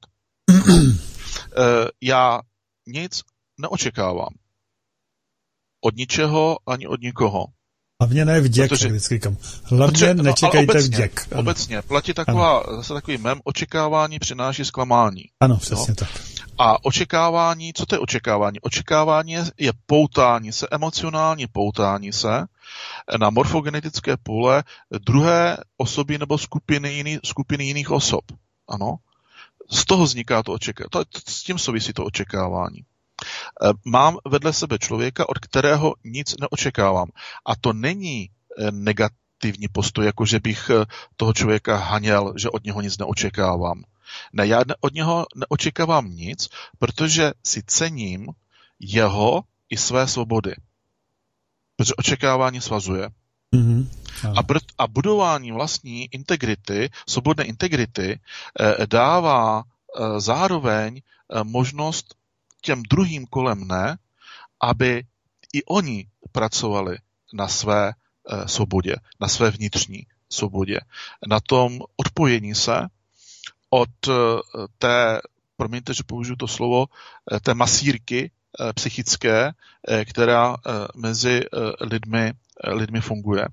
Já nic neočekávám. Od ničeho ani od nikoho. Hlavně ne vděk, vždycky říkám. Hlavně nečekejte vděk. Ano. Obecně. Platí zase takový mem, očekávání přináší zklamání. Ano, přesně tak. A očekávání, co to je očekávání? Očekávání je poutání se, emocionální poutání se na morfogenetické pole druhé osoby nebo skupiny jiných osob. Ano. Z toho vzniká to očekávání. S tím souvisí to očekávání. Mám vedle sebe člověka, od kterého nic neočekávám. A to není negativní postoj, jako že bych toho člověka haněl, že od něho nic neočekávám. Ne, já od něho neočekávám nic, protože si cením jeho i své svobody. Protože očekávání svazuje. Mm-hmm. A budování vlastní integrity, svobodné integrity, dává zároveň možnost těm druhým kolem mne, aby i oni pracovali na své svobodě, na své vnitřní svobodě, na tom odpojení se od té, promiňte, že použiju to slovo, té masírky psychické, která mezi lidmi funguje.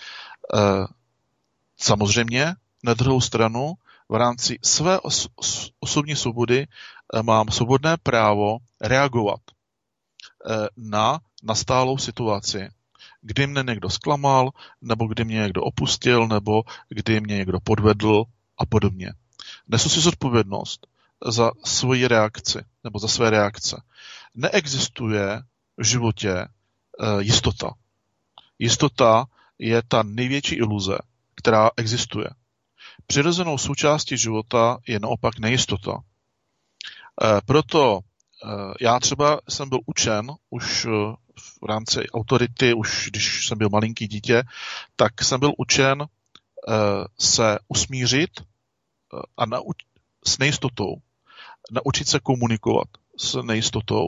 Samozřejmě na druhou stranu v rámci své osobní svobody mám svobodné právo reagovat na nastálou situaci, kdy mě někdo zklamal, nebo kdy mě někdo opustil, nebo kdy mě někdo podvedl a podobně. Nesu si zodpovědnost za svoji reakci, nebo za své reakce. Neexistuje v životě jistota. Jistota je ta největší iluze, která existuje. Přirozenou součástí života je naopak nejistota. Proto já třeba jsem byl učen už v rámci autority, už když jsem byl malinký dítě, tak jsem byl učen se usmířit a s nejistotou. Naučit se komunikovat s nejistotou.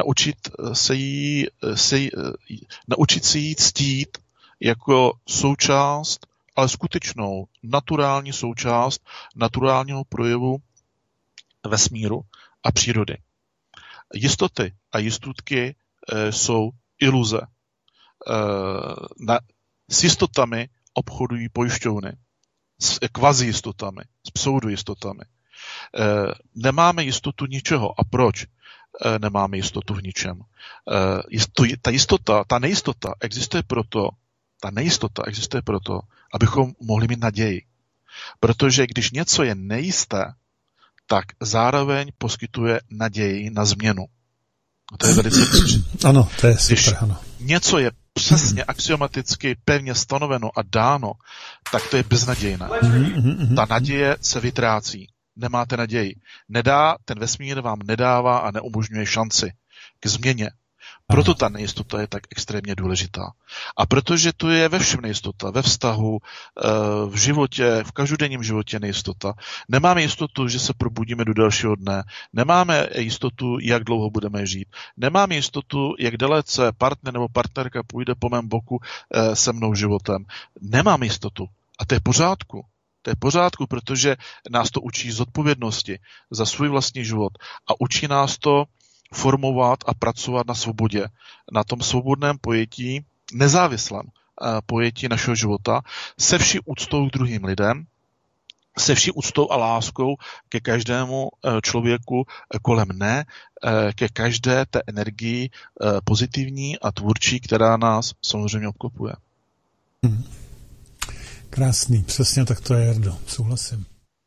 Naučit se jí ctít jako součást, ale skutečnou, naturální součást naturálního projevu vesmíru a přírody. Jistoty a jistotky jsou iluze. S jistotami obchodují pojišťovny, s kvazi-jistotami, s pseudojistotami. Nemáme jistotu ničeho. A proč nemáme jistotu v ničem? Ta nejistota existuje proto, abychom mohli mít naději. Protože když něco je nejisté, tak zároveň poskytuje naději na změnu. To je velice ano, to je super, když ano. něco je přesně axiomaticky pevně stanoveno a dáno, tak to je beznadějné. Ta naděje se vytrácí. Nemáte naději. Ten vesmír vám nedává a neumožňuje šanci k změně. Proto ta nejistota je tak extrémně důležitá. A protože to je ve všem nejistota, ve vztahu, v životě, v každodenním životě nejistota. Nemáme jistotu, že se probudíme do dalšího dne. Nemáme jistotu, jak dlouho budeme žít. Nemáme jistotu, jak dalece partner nebo partnerka půjde po mém boku se mnou životem. Nemáme jistotu. A to je pořádku. To je pořádku, protože nás to učí zodpovědnosti za svůj vlastní život a učí nás to formovat a pracovat na svobodě, na tom svobodném pojetí, nezávislém pojetí našeho života, se vší úctou k druhým lidem, se vší úctou a láskou ke každému člověku kolem mne, ke každé té energii pozitivní a tvůrčí, která nás samozřejmě obklopuje. Krásný, přesně tak to je, Jardo, souhlasím.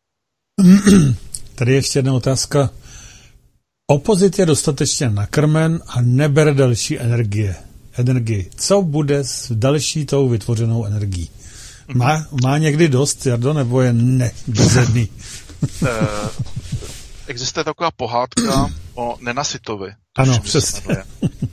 Tady ještě jedna otázka. Opozit je dostatečně nakrmen a nebere další energii. Co bude s další tou vytvořenou energií? Má někdy dost, Jardo, nebo je bezedný? Existuje taková pohádka o nenasytovi. Ano, přesně.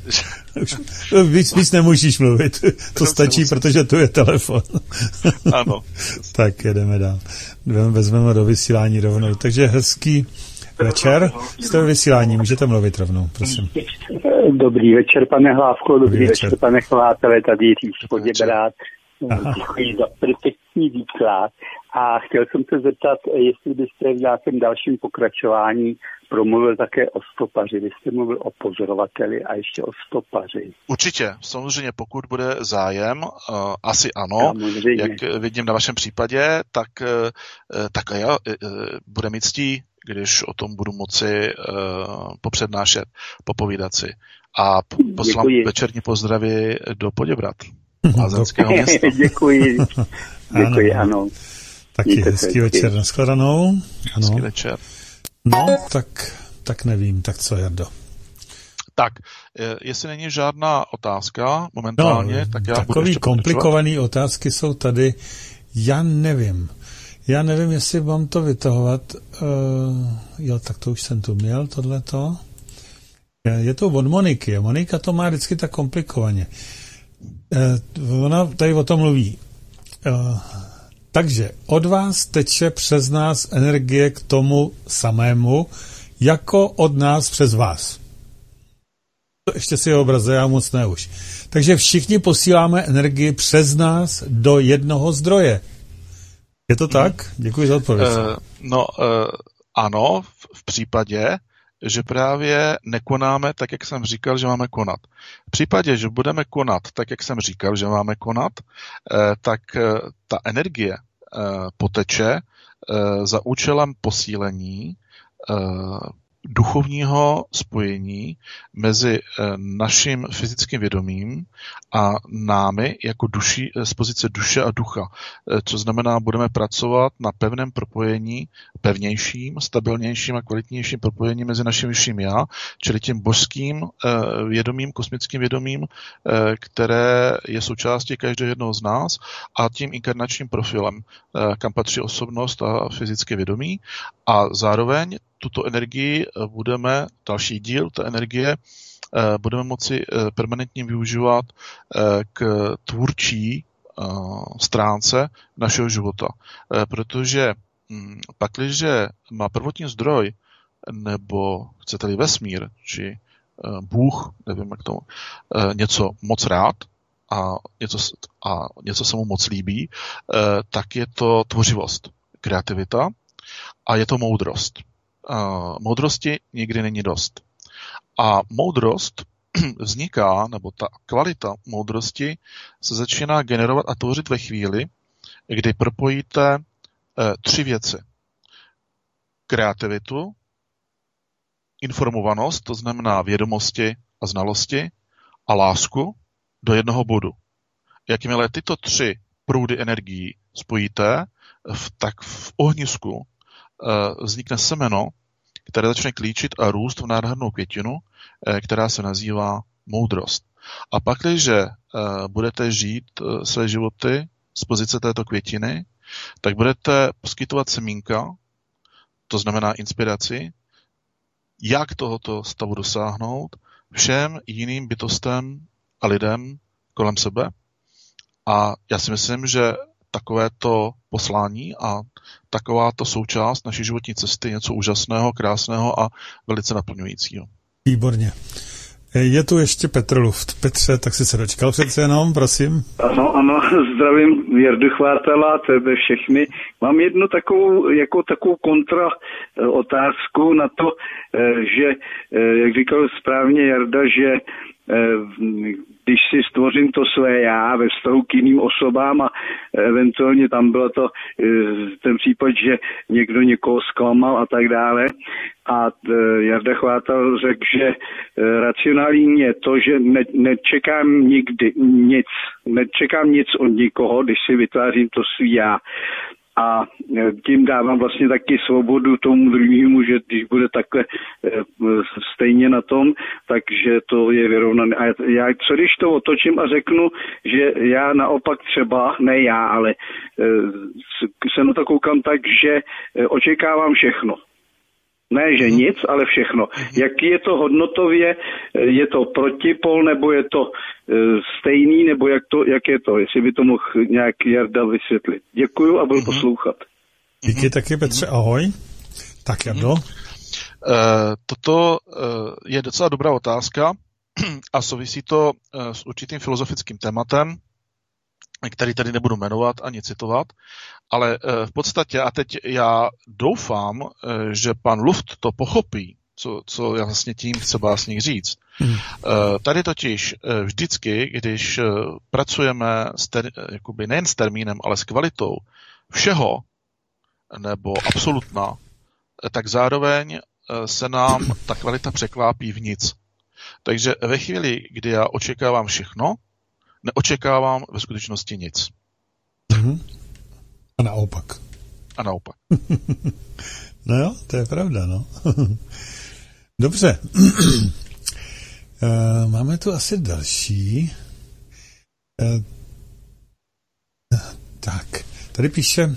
Víc nemůžeš mluvit. To stačí, protože tu je telefon. Ano. Tak jedeme dál. Vezmeme do vysílání rovnou. Takže hezký večer. Jste ve vysílání, můžete mluvit rovnou, prosím. Dobrý večer, pane Hlávko, dobrý večer, pane Chlátele, tady Jiří Poděbrát. Děkuji za perfektní výklad. A chtěl jsem se zeptat, jestli byste v nějakém dalším pokračování promluvil také o stopaři. Vy jste mluvil o pozorovateli a ještě o stopaři. Určitě, samozřejmě pokud bude zájem, asi ano, jak vidím na vašem případě, tak já bude mít ctí, když o tom budu moci popřednášet, popovídat si. A poslám večerní pozdravy do Poděbrad, lázeňského města. Děkuji, ano. Taky hezký večer, nashledanou. Ano. Hezký večer. No, tak nevím, tak co, Jardo? Tak, jestli není žádná otázka momentálně, tak já budu takový ještě komplikovaný otázky jsou tady, já nevím, jestli mám to vytahovat, jo, tak to už jsem tu měl, tohleto. Je to od Moniky, Monika to má vždycky tak komplikovaně. Ona tady o tom mluví. Takže od vás teče přes nás energie k tomu samému, jako od nás přes vás. To ještě si obraze, já moc ne už. Takže všichni posíláme energii přes nás do jednoho zdroje. Je to tak? Děkuji za odpověď. Ano, v případě, že právě nekonáme tak, jak jsem říkal, že máme konat. V případě, že budeme konat tak, jak jsem říkal, že máme konat, tak ta energie poteče za účelem posílení duchovního spojení mezi naším fyzickým vědomím a námi jako duši, z pozice duše a ducha. Co znamená, budeme pracovat na pevném propojení, pevnějším, stabilnějším a kvalitnějším propojení mezi naším vyšším já, čili tím božským vědomím, kosmickým vědomím, které je součástí každého jednoho z nás, a tím inkarnačním profilem, kam patří osobnost a fyzické vědomí. A zároveň tuto energii budeme, další díl té energie, budeme moci permanentně využívat k tvůrčí stránce našeho života. Protože pakliže má prvotní zdroj, nebo chcete-li vesmír, či Bůh, nevím jak tomu, něco moc rád a něco se mu moc líbí, tak je to tvořivost, kreativita a je to moudrost. Moudrosti nikdy není dost. A moudrost vzniká, nebo ta kvalita moudrosti se začíná generovat a tvořit ve chvíli, kdy propojíte 3 věci. Kreativitu, informovanost, to znamená vědomosti a znalosti, a lásku do jednoho bodu. Jakmile tyto 3 proudy energií spojíte, tak v ohnisku vznikne semeno, které začne klíčit a růst v nádhernou květinu, která se nazývá moudrost. A pak, když budete žít své životy z pozice této květiny, tak budete poskytovat semínka, to znamená inspiraci, jak tohoto stavu dosáhnout všem jiným bytostem a lidem kolem sebe. A já si myslím, že takovéto poslání a takováto součást naší životní cesty je něco úžasného, krásného a velice naplňujícího. Výborně. Je tu ještě Petr Luft. Petře, tak jsi se dočkal přece jenom, prosím. Ano, zdravím Jardu Chvátala, tebe všechny. Mám jednu takovou kontra otázku na to, že, jak říkal správně Jarda, že když si stvořím to své já ve vztahu k jiným osobám a eventuálně tam bylo to ten případ, že někdo někoho zklamal a tak dále. A Jarda Chvátal řekl, že racionální je to, že nečekám nikdy nečekám nic od nikoho, když si vytvářím to svý já. A tím dávám vlastně taky svobodu tomu druhému, že když bude takhle stejně na tom, takže to je vyrovnané. A já co když to otočím a řeknu, že já naopak třeba, ne já, ale se na to koukám tak, že očekávám všechno. Ne, že nic, ale všechno. Jaký je to hodnotově, je to protipol, nebo je to stejný, nebo jak je to, jestli by to mohl nějak Jarda vysvětlit. Děkuju a budu poslouchat. Díky taky, Petře, ahoj. Tak, Jardo. Toto je docela dobrá otázka a souvisí to s určitým filozofickým tématem, který tady nebudu jmenovat ani citovat, ale v podstatě, a teď já doufám, že pan Luft to pochopí, co já vlastně tím chci básník říct. Tady totiž vždycky, když pracujeme jakoby nejen s termínem, ale s kvalitou všeho, nebo absolutna, tak zároveň se nám ta kvalita překlápí v nic. Takže ve chvíli, kdy já očekávám všechno, neočekávám ve skutečnosti nic. A naopak. No jo, to je pravda, no. Dobře. Máme tu asi další. Tak, tady píše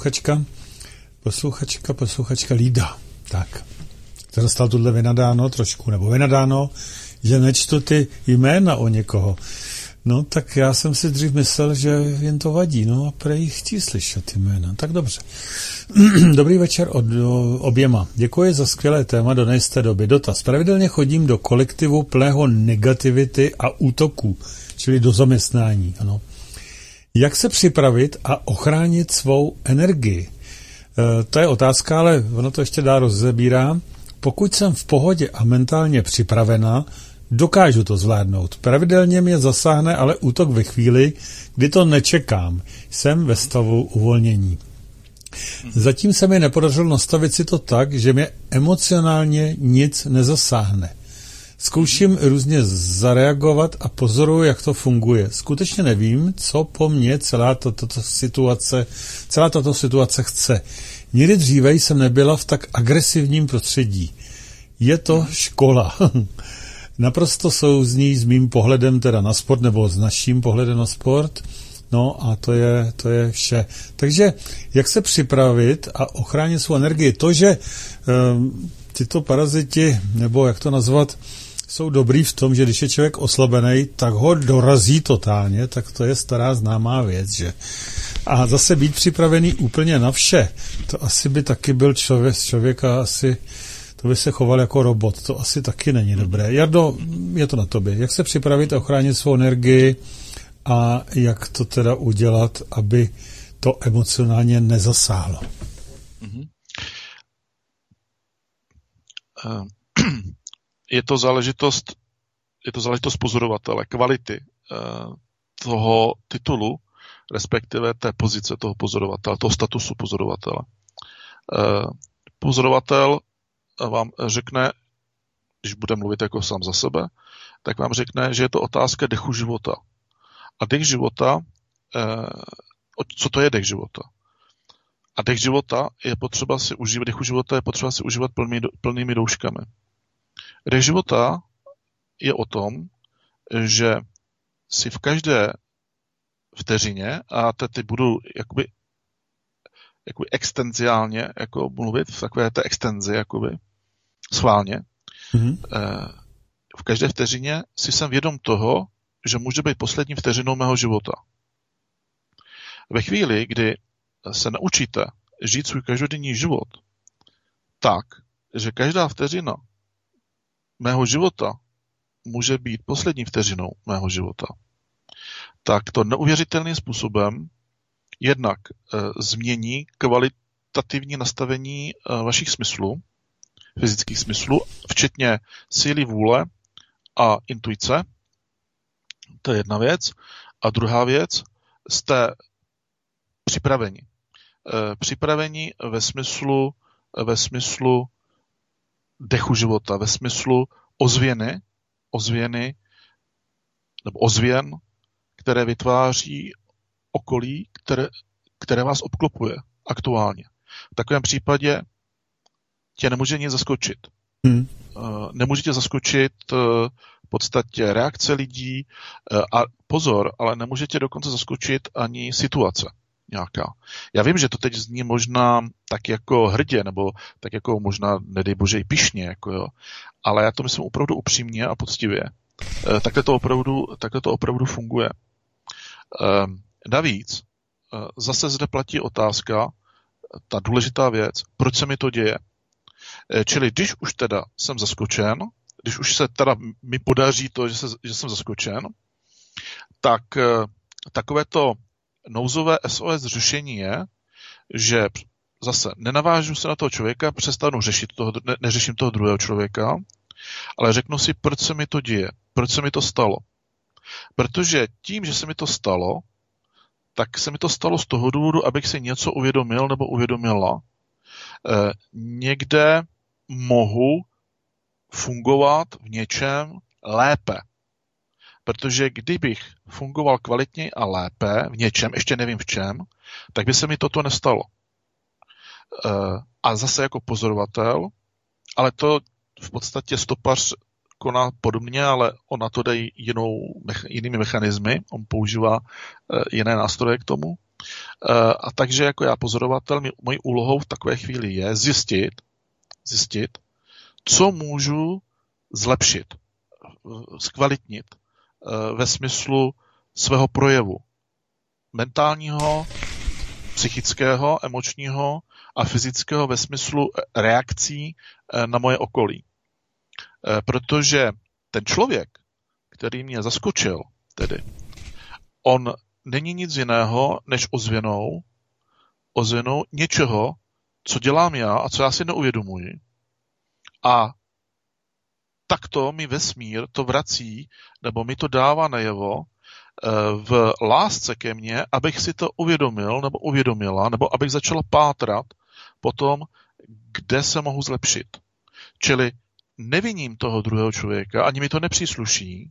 posluchačka Lída. Tak, to dostal tuhle vynadáno, že nečtu ty jména o někoho. No, tak já jsem si dřív myslel, že jen to vadí, no a prej chtí slyšet jména. Tak dobře. Dobrý večer oběma. Děkuji za skvělé téma do nejisté doby. Dotaz. Pravidelně chodím do kolektivu plného negativity a útoků, čili do zaměstnání, ano. Jak se připravit a ochránit svou energii? To je otázka, ale ono to ještě dál rozebírá. Pokud jsem v pohodě a mentálně připravená, dokážu to zvládnout. Pravidelně mě zasáhne ale útok ve chvíli, kdy to nečekám. Jsem ve stavu uvolnění. Zatím se mi nepodařilo nastavit si to tak, že mě emocionálně nic nezasáhne. Zkouším různě zareagovat a pozoruju, jak to funguje. Skutečně nevím, co po mně celá tato situace chce. Nikdy dříve jsem nebyla v tak agresivním prostředí. Je to škola. Naprosto souzní s mým pohledem teda na sport, nebo s naším pohledem na sport. No a to je vše. Takže jak se připravit a ochránit svou energii? To, že tyto paraziti, nebo jak to nazvat, jsou dobrý v tom, že když je člověk oslabený, tak ho dorazí totálně, tak to je stará známá věc, že? A zase být připravený úplně na vše, to asi by taky byl člověka asi, to by se choval jako robot, to asi taky není dobré. Jardo, je to na tobě. Jak se připravit a ochránit svou energii a jak to teda udělat, aby to emocionálně nezasáhlo? Je to záležitost pozorovatele, kvality toho titulu, respektive té pozice toho pozorovatele, toho statusu pozorovatele. Pozorovatel vám řekne, když bude mluvit jako sám za sebe, tak vám řekne, že je to otázka dechu života. A dech života, co to je dech života? A dech života je potřeba si užívat, dechu života je potřeba si užívat plnými douškami. Dech života je o tom, že si v každé vteřině, a teď budu jakoby extenziálně jako mluvit, v takové té extenzi, jakoby schválně, v každé vteřině si jsem vědom toho, že může být poslední vteřinou mého života. Ve chvíli, kdy se naučíte žít svůj každodenní život tak, že každá vteřina mého života může být poslední vteřinou mého života, tak to neuvěřitelným způsobem jednak změní kvalitativní nastavení vašich smyslů, fyzických smyslů, včetně síly vůle a intuice. To je jedna věc. A druhá věc, jste připraveni. Připraveni ve smyslu dechu života, ve smyslu ozvěny nebo ozvěn, které vytváří okolí, které vás obklopuje aktuálně. V takovém případě tě nemůže nic zaskočit. Nemůže tě zaskočit v podstatě reakce lidí a pozor, ale nemůže tě dokonce zaskočit ani situace nějaká. Já vím, že to teď zní možná tak jako hrdě, nebo tak jako možná, nedej bože, i pyšně, jako jo. Ale já to myslím opravdu upřímně a poctivě. Takhle to opravdu funguje. Navíc zase zde platí otázka, ta důležitá věc, proč se mi to děje. Čili když už teda jsem zaskočen, když už se teda mi podaří to, že jsem zaskočen, tak takovéto nouzové SOS řešení je, že zase nenavážu se na toho člověka, přestanu neřeším toho druhého člověka, ale řeknu si, proč se mi to děje, proč se mi to stalo. Protože tím, že se mi to stalo, tak se mi to stalo z toho důvodu, abych si něco uvědomil nebo uvědomila. Někde mohu fungovat v něčem lépe. Protože kdybych fungoval kvalitně a lépe v něčem, ještě nevím v čem, tak by se mi toto nestalo. A zase jako pozorovatel, ale to v podstatě stopař koná podobně, ale on na to dá jinými mechanismy, on používá jiné nástroje k tomu. A takže jako já pozorovatel, mojí úlohou v takové chvíli je zjistit, co můžu zlepšit, zkvalitnit ve smyslu svého projevu. Mentálního, psychického, emočního a fyzického ve smyslu reakcí na moje okolí. Protože ten člověk, který mě zaskočil, tedy, on není nic jiného, než ozvěnou něčeho, co dělám já a co já si neuvědomuji. A takto mi vesmír to vrací, nebo mi to dává najevo, v lásce ke mně, abych si to uvědomil nebo uvědomila, nebo abych začala pátrat po tom, kde se mohu zlepšit. Čili neviním toho druhého člověka, ani mi to nepřísluší,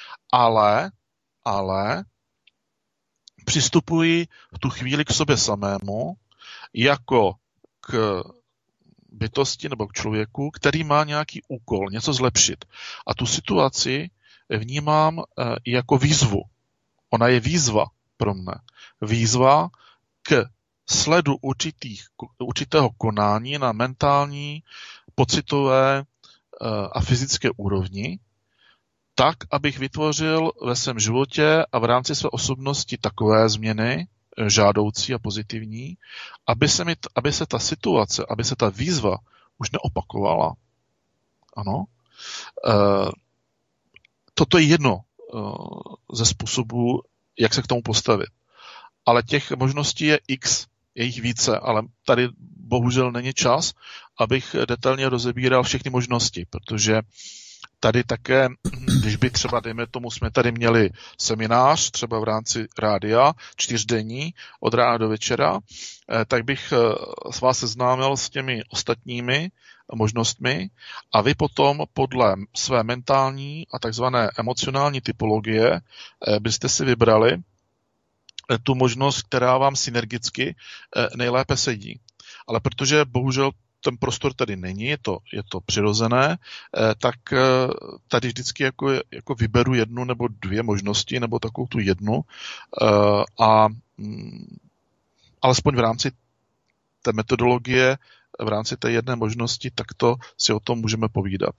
ale přistupuji v tu chvíli k sobě samému jako k bytosti nebo k člověku, který má nějaký úkol, něco zlepšit. A tu situaci vnímám jako výzvu. Ona je výzva pro mne. Výzva k sledu určitého konání na mentální, pocitové a fyzické úrovni, tak, abych vytvořil ve svém životě a v rámci své osobnosti takové změny, žádoucí a pozitivní, aby se ta situace, aby se ta výzva už neopakovala. Ano. Toto je jedno ze způsobů, jak se k tomu postavit. Ale těch možností je x, je jich více, ale tady bohužel není čas, abych detailně rozebíral všechny možnosti, protože tady také, když by třeba, dejme tomu, jsme tady měli seminář, třeba v rámci rádia, 4denní, od rána do večera, tak bych s vás seznámil s těmi ostatními možnostmi a vy potom podle své mentální a takzvané emocionální typologie byste si vybrali tu možnost, která vám synergicky nejlépe sedí. Ale protože bohužel ten prostor tady není, je to přirozené, tak tady vždycky jako vyberu jednu nebo dvě možnosti, nebo takovou tu jednu a alespoň v rámci té metodologie, v rámci té jedné možnosti, takto si o tom můžeme povídat.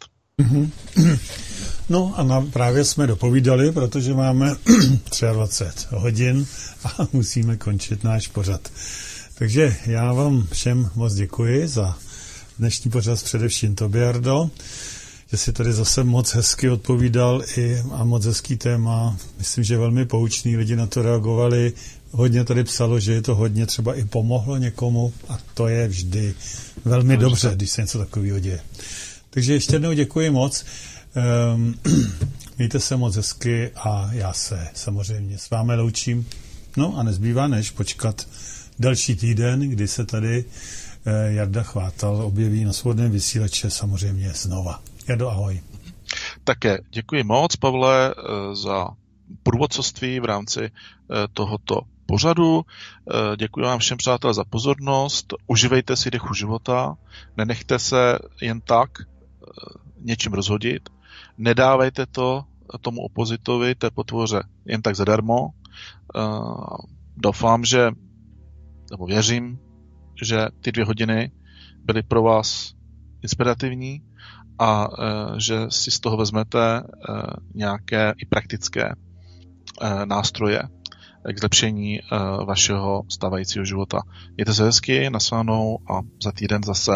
No a právě jsme dopovídali, protože máme 23 hodin a musíme končit náš pořad. Takže já vám všem moc děkuji za dnešní pořad, především tobě, Jardo, že si tady zase moc hezky odpovídal a moc hezký téma. Myslím, že velmi poučný, lidi na to reagovali. Hodně tady psalo, že je to hodně třeba i pomohlo někomu a to je vždy velmi dobře, když se něco takového děje. Takže ještě jednou děkuji moc. Mějte se moc hezky a já se samozřejmě s vámi loučím. No a nezbývá než počkat další týden, kdy se tady Jarda Chvátal objeví na Svobodném vysílači samozřejmě znova. Jardo, ahoj. Také děkuji moc, Pavle, za průvodcovství v rámci tohoto pořadu. Děkuji vám všem, přátelé, za pozornost. Uživejte si dechu života. Nenechte se jen tak něčím rozhodit. Nedávejte to tomu opozitovi, té potvoře jen tak zadarmo. Doufám, nebo věřím, že ty 2 hodiny byly pro vás inspirativní a že si z toho vezmete nějaké i praktické nástroje k zlepšení vašeho stávajícího života. Mějte se hezky, naslánou a za týden zase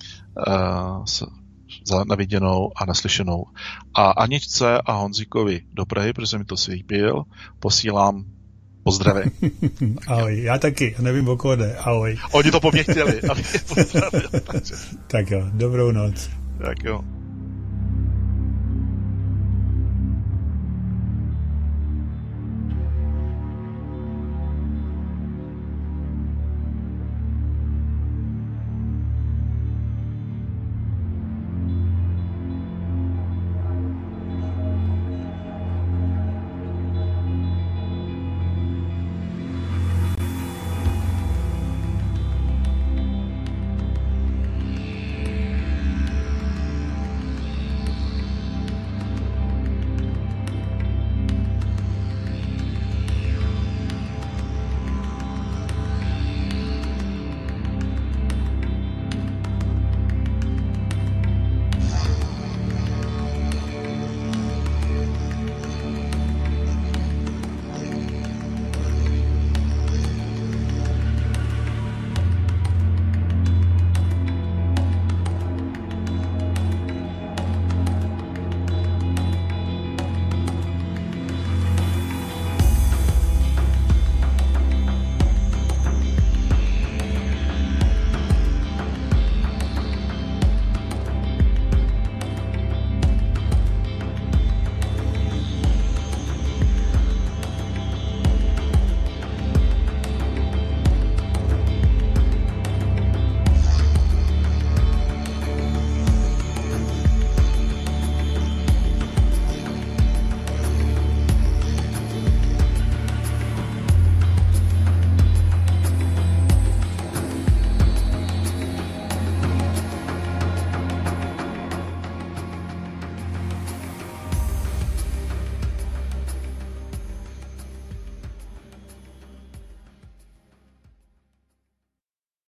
na viděnou a naslyšenou. A Aničce a Honzíkovi do Prahy, protože mi to slíbil, posílám pozdravy. Ahoj, já taky, nevím, o koho jde. Ahoj. Oni to po mně chtěli, aby je pozdravil. Tak jo, dobrou noc. Tak jo.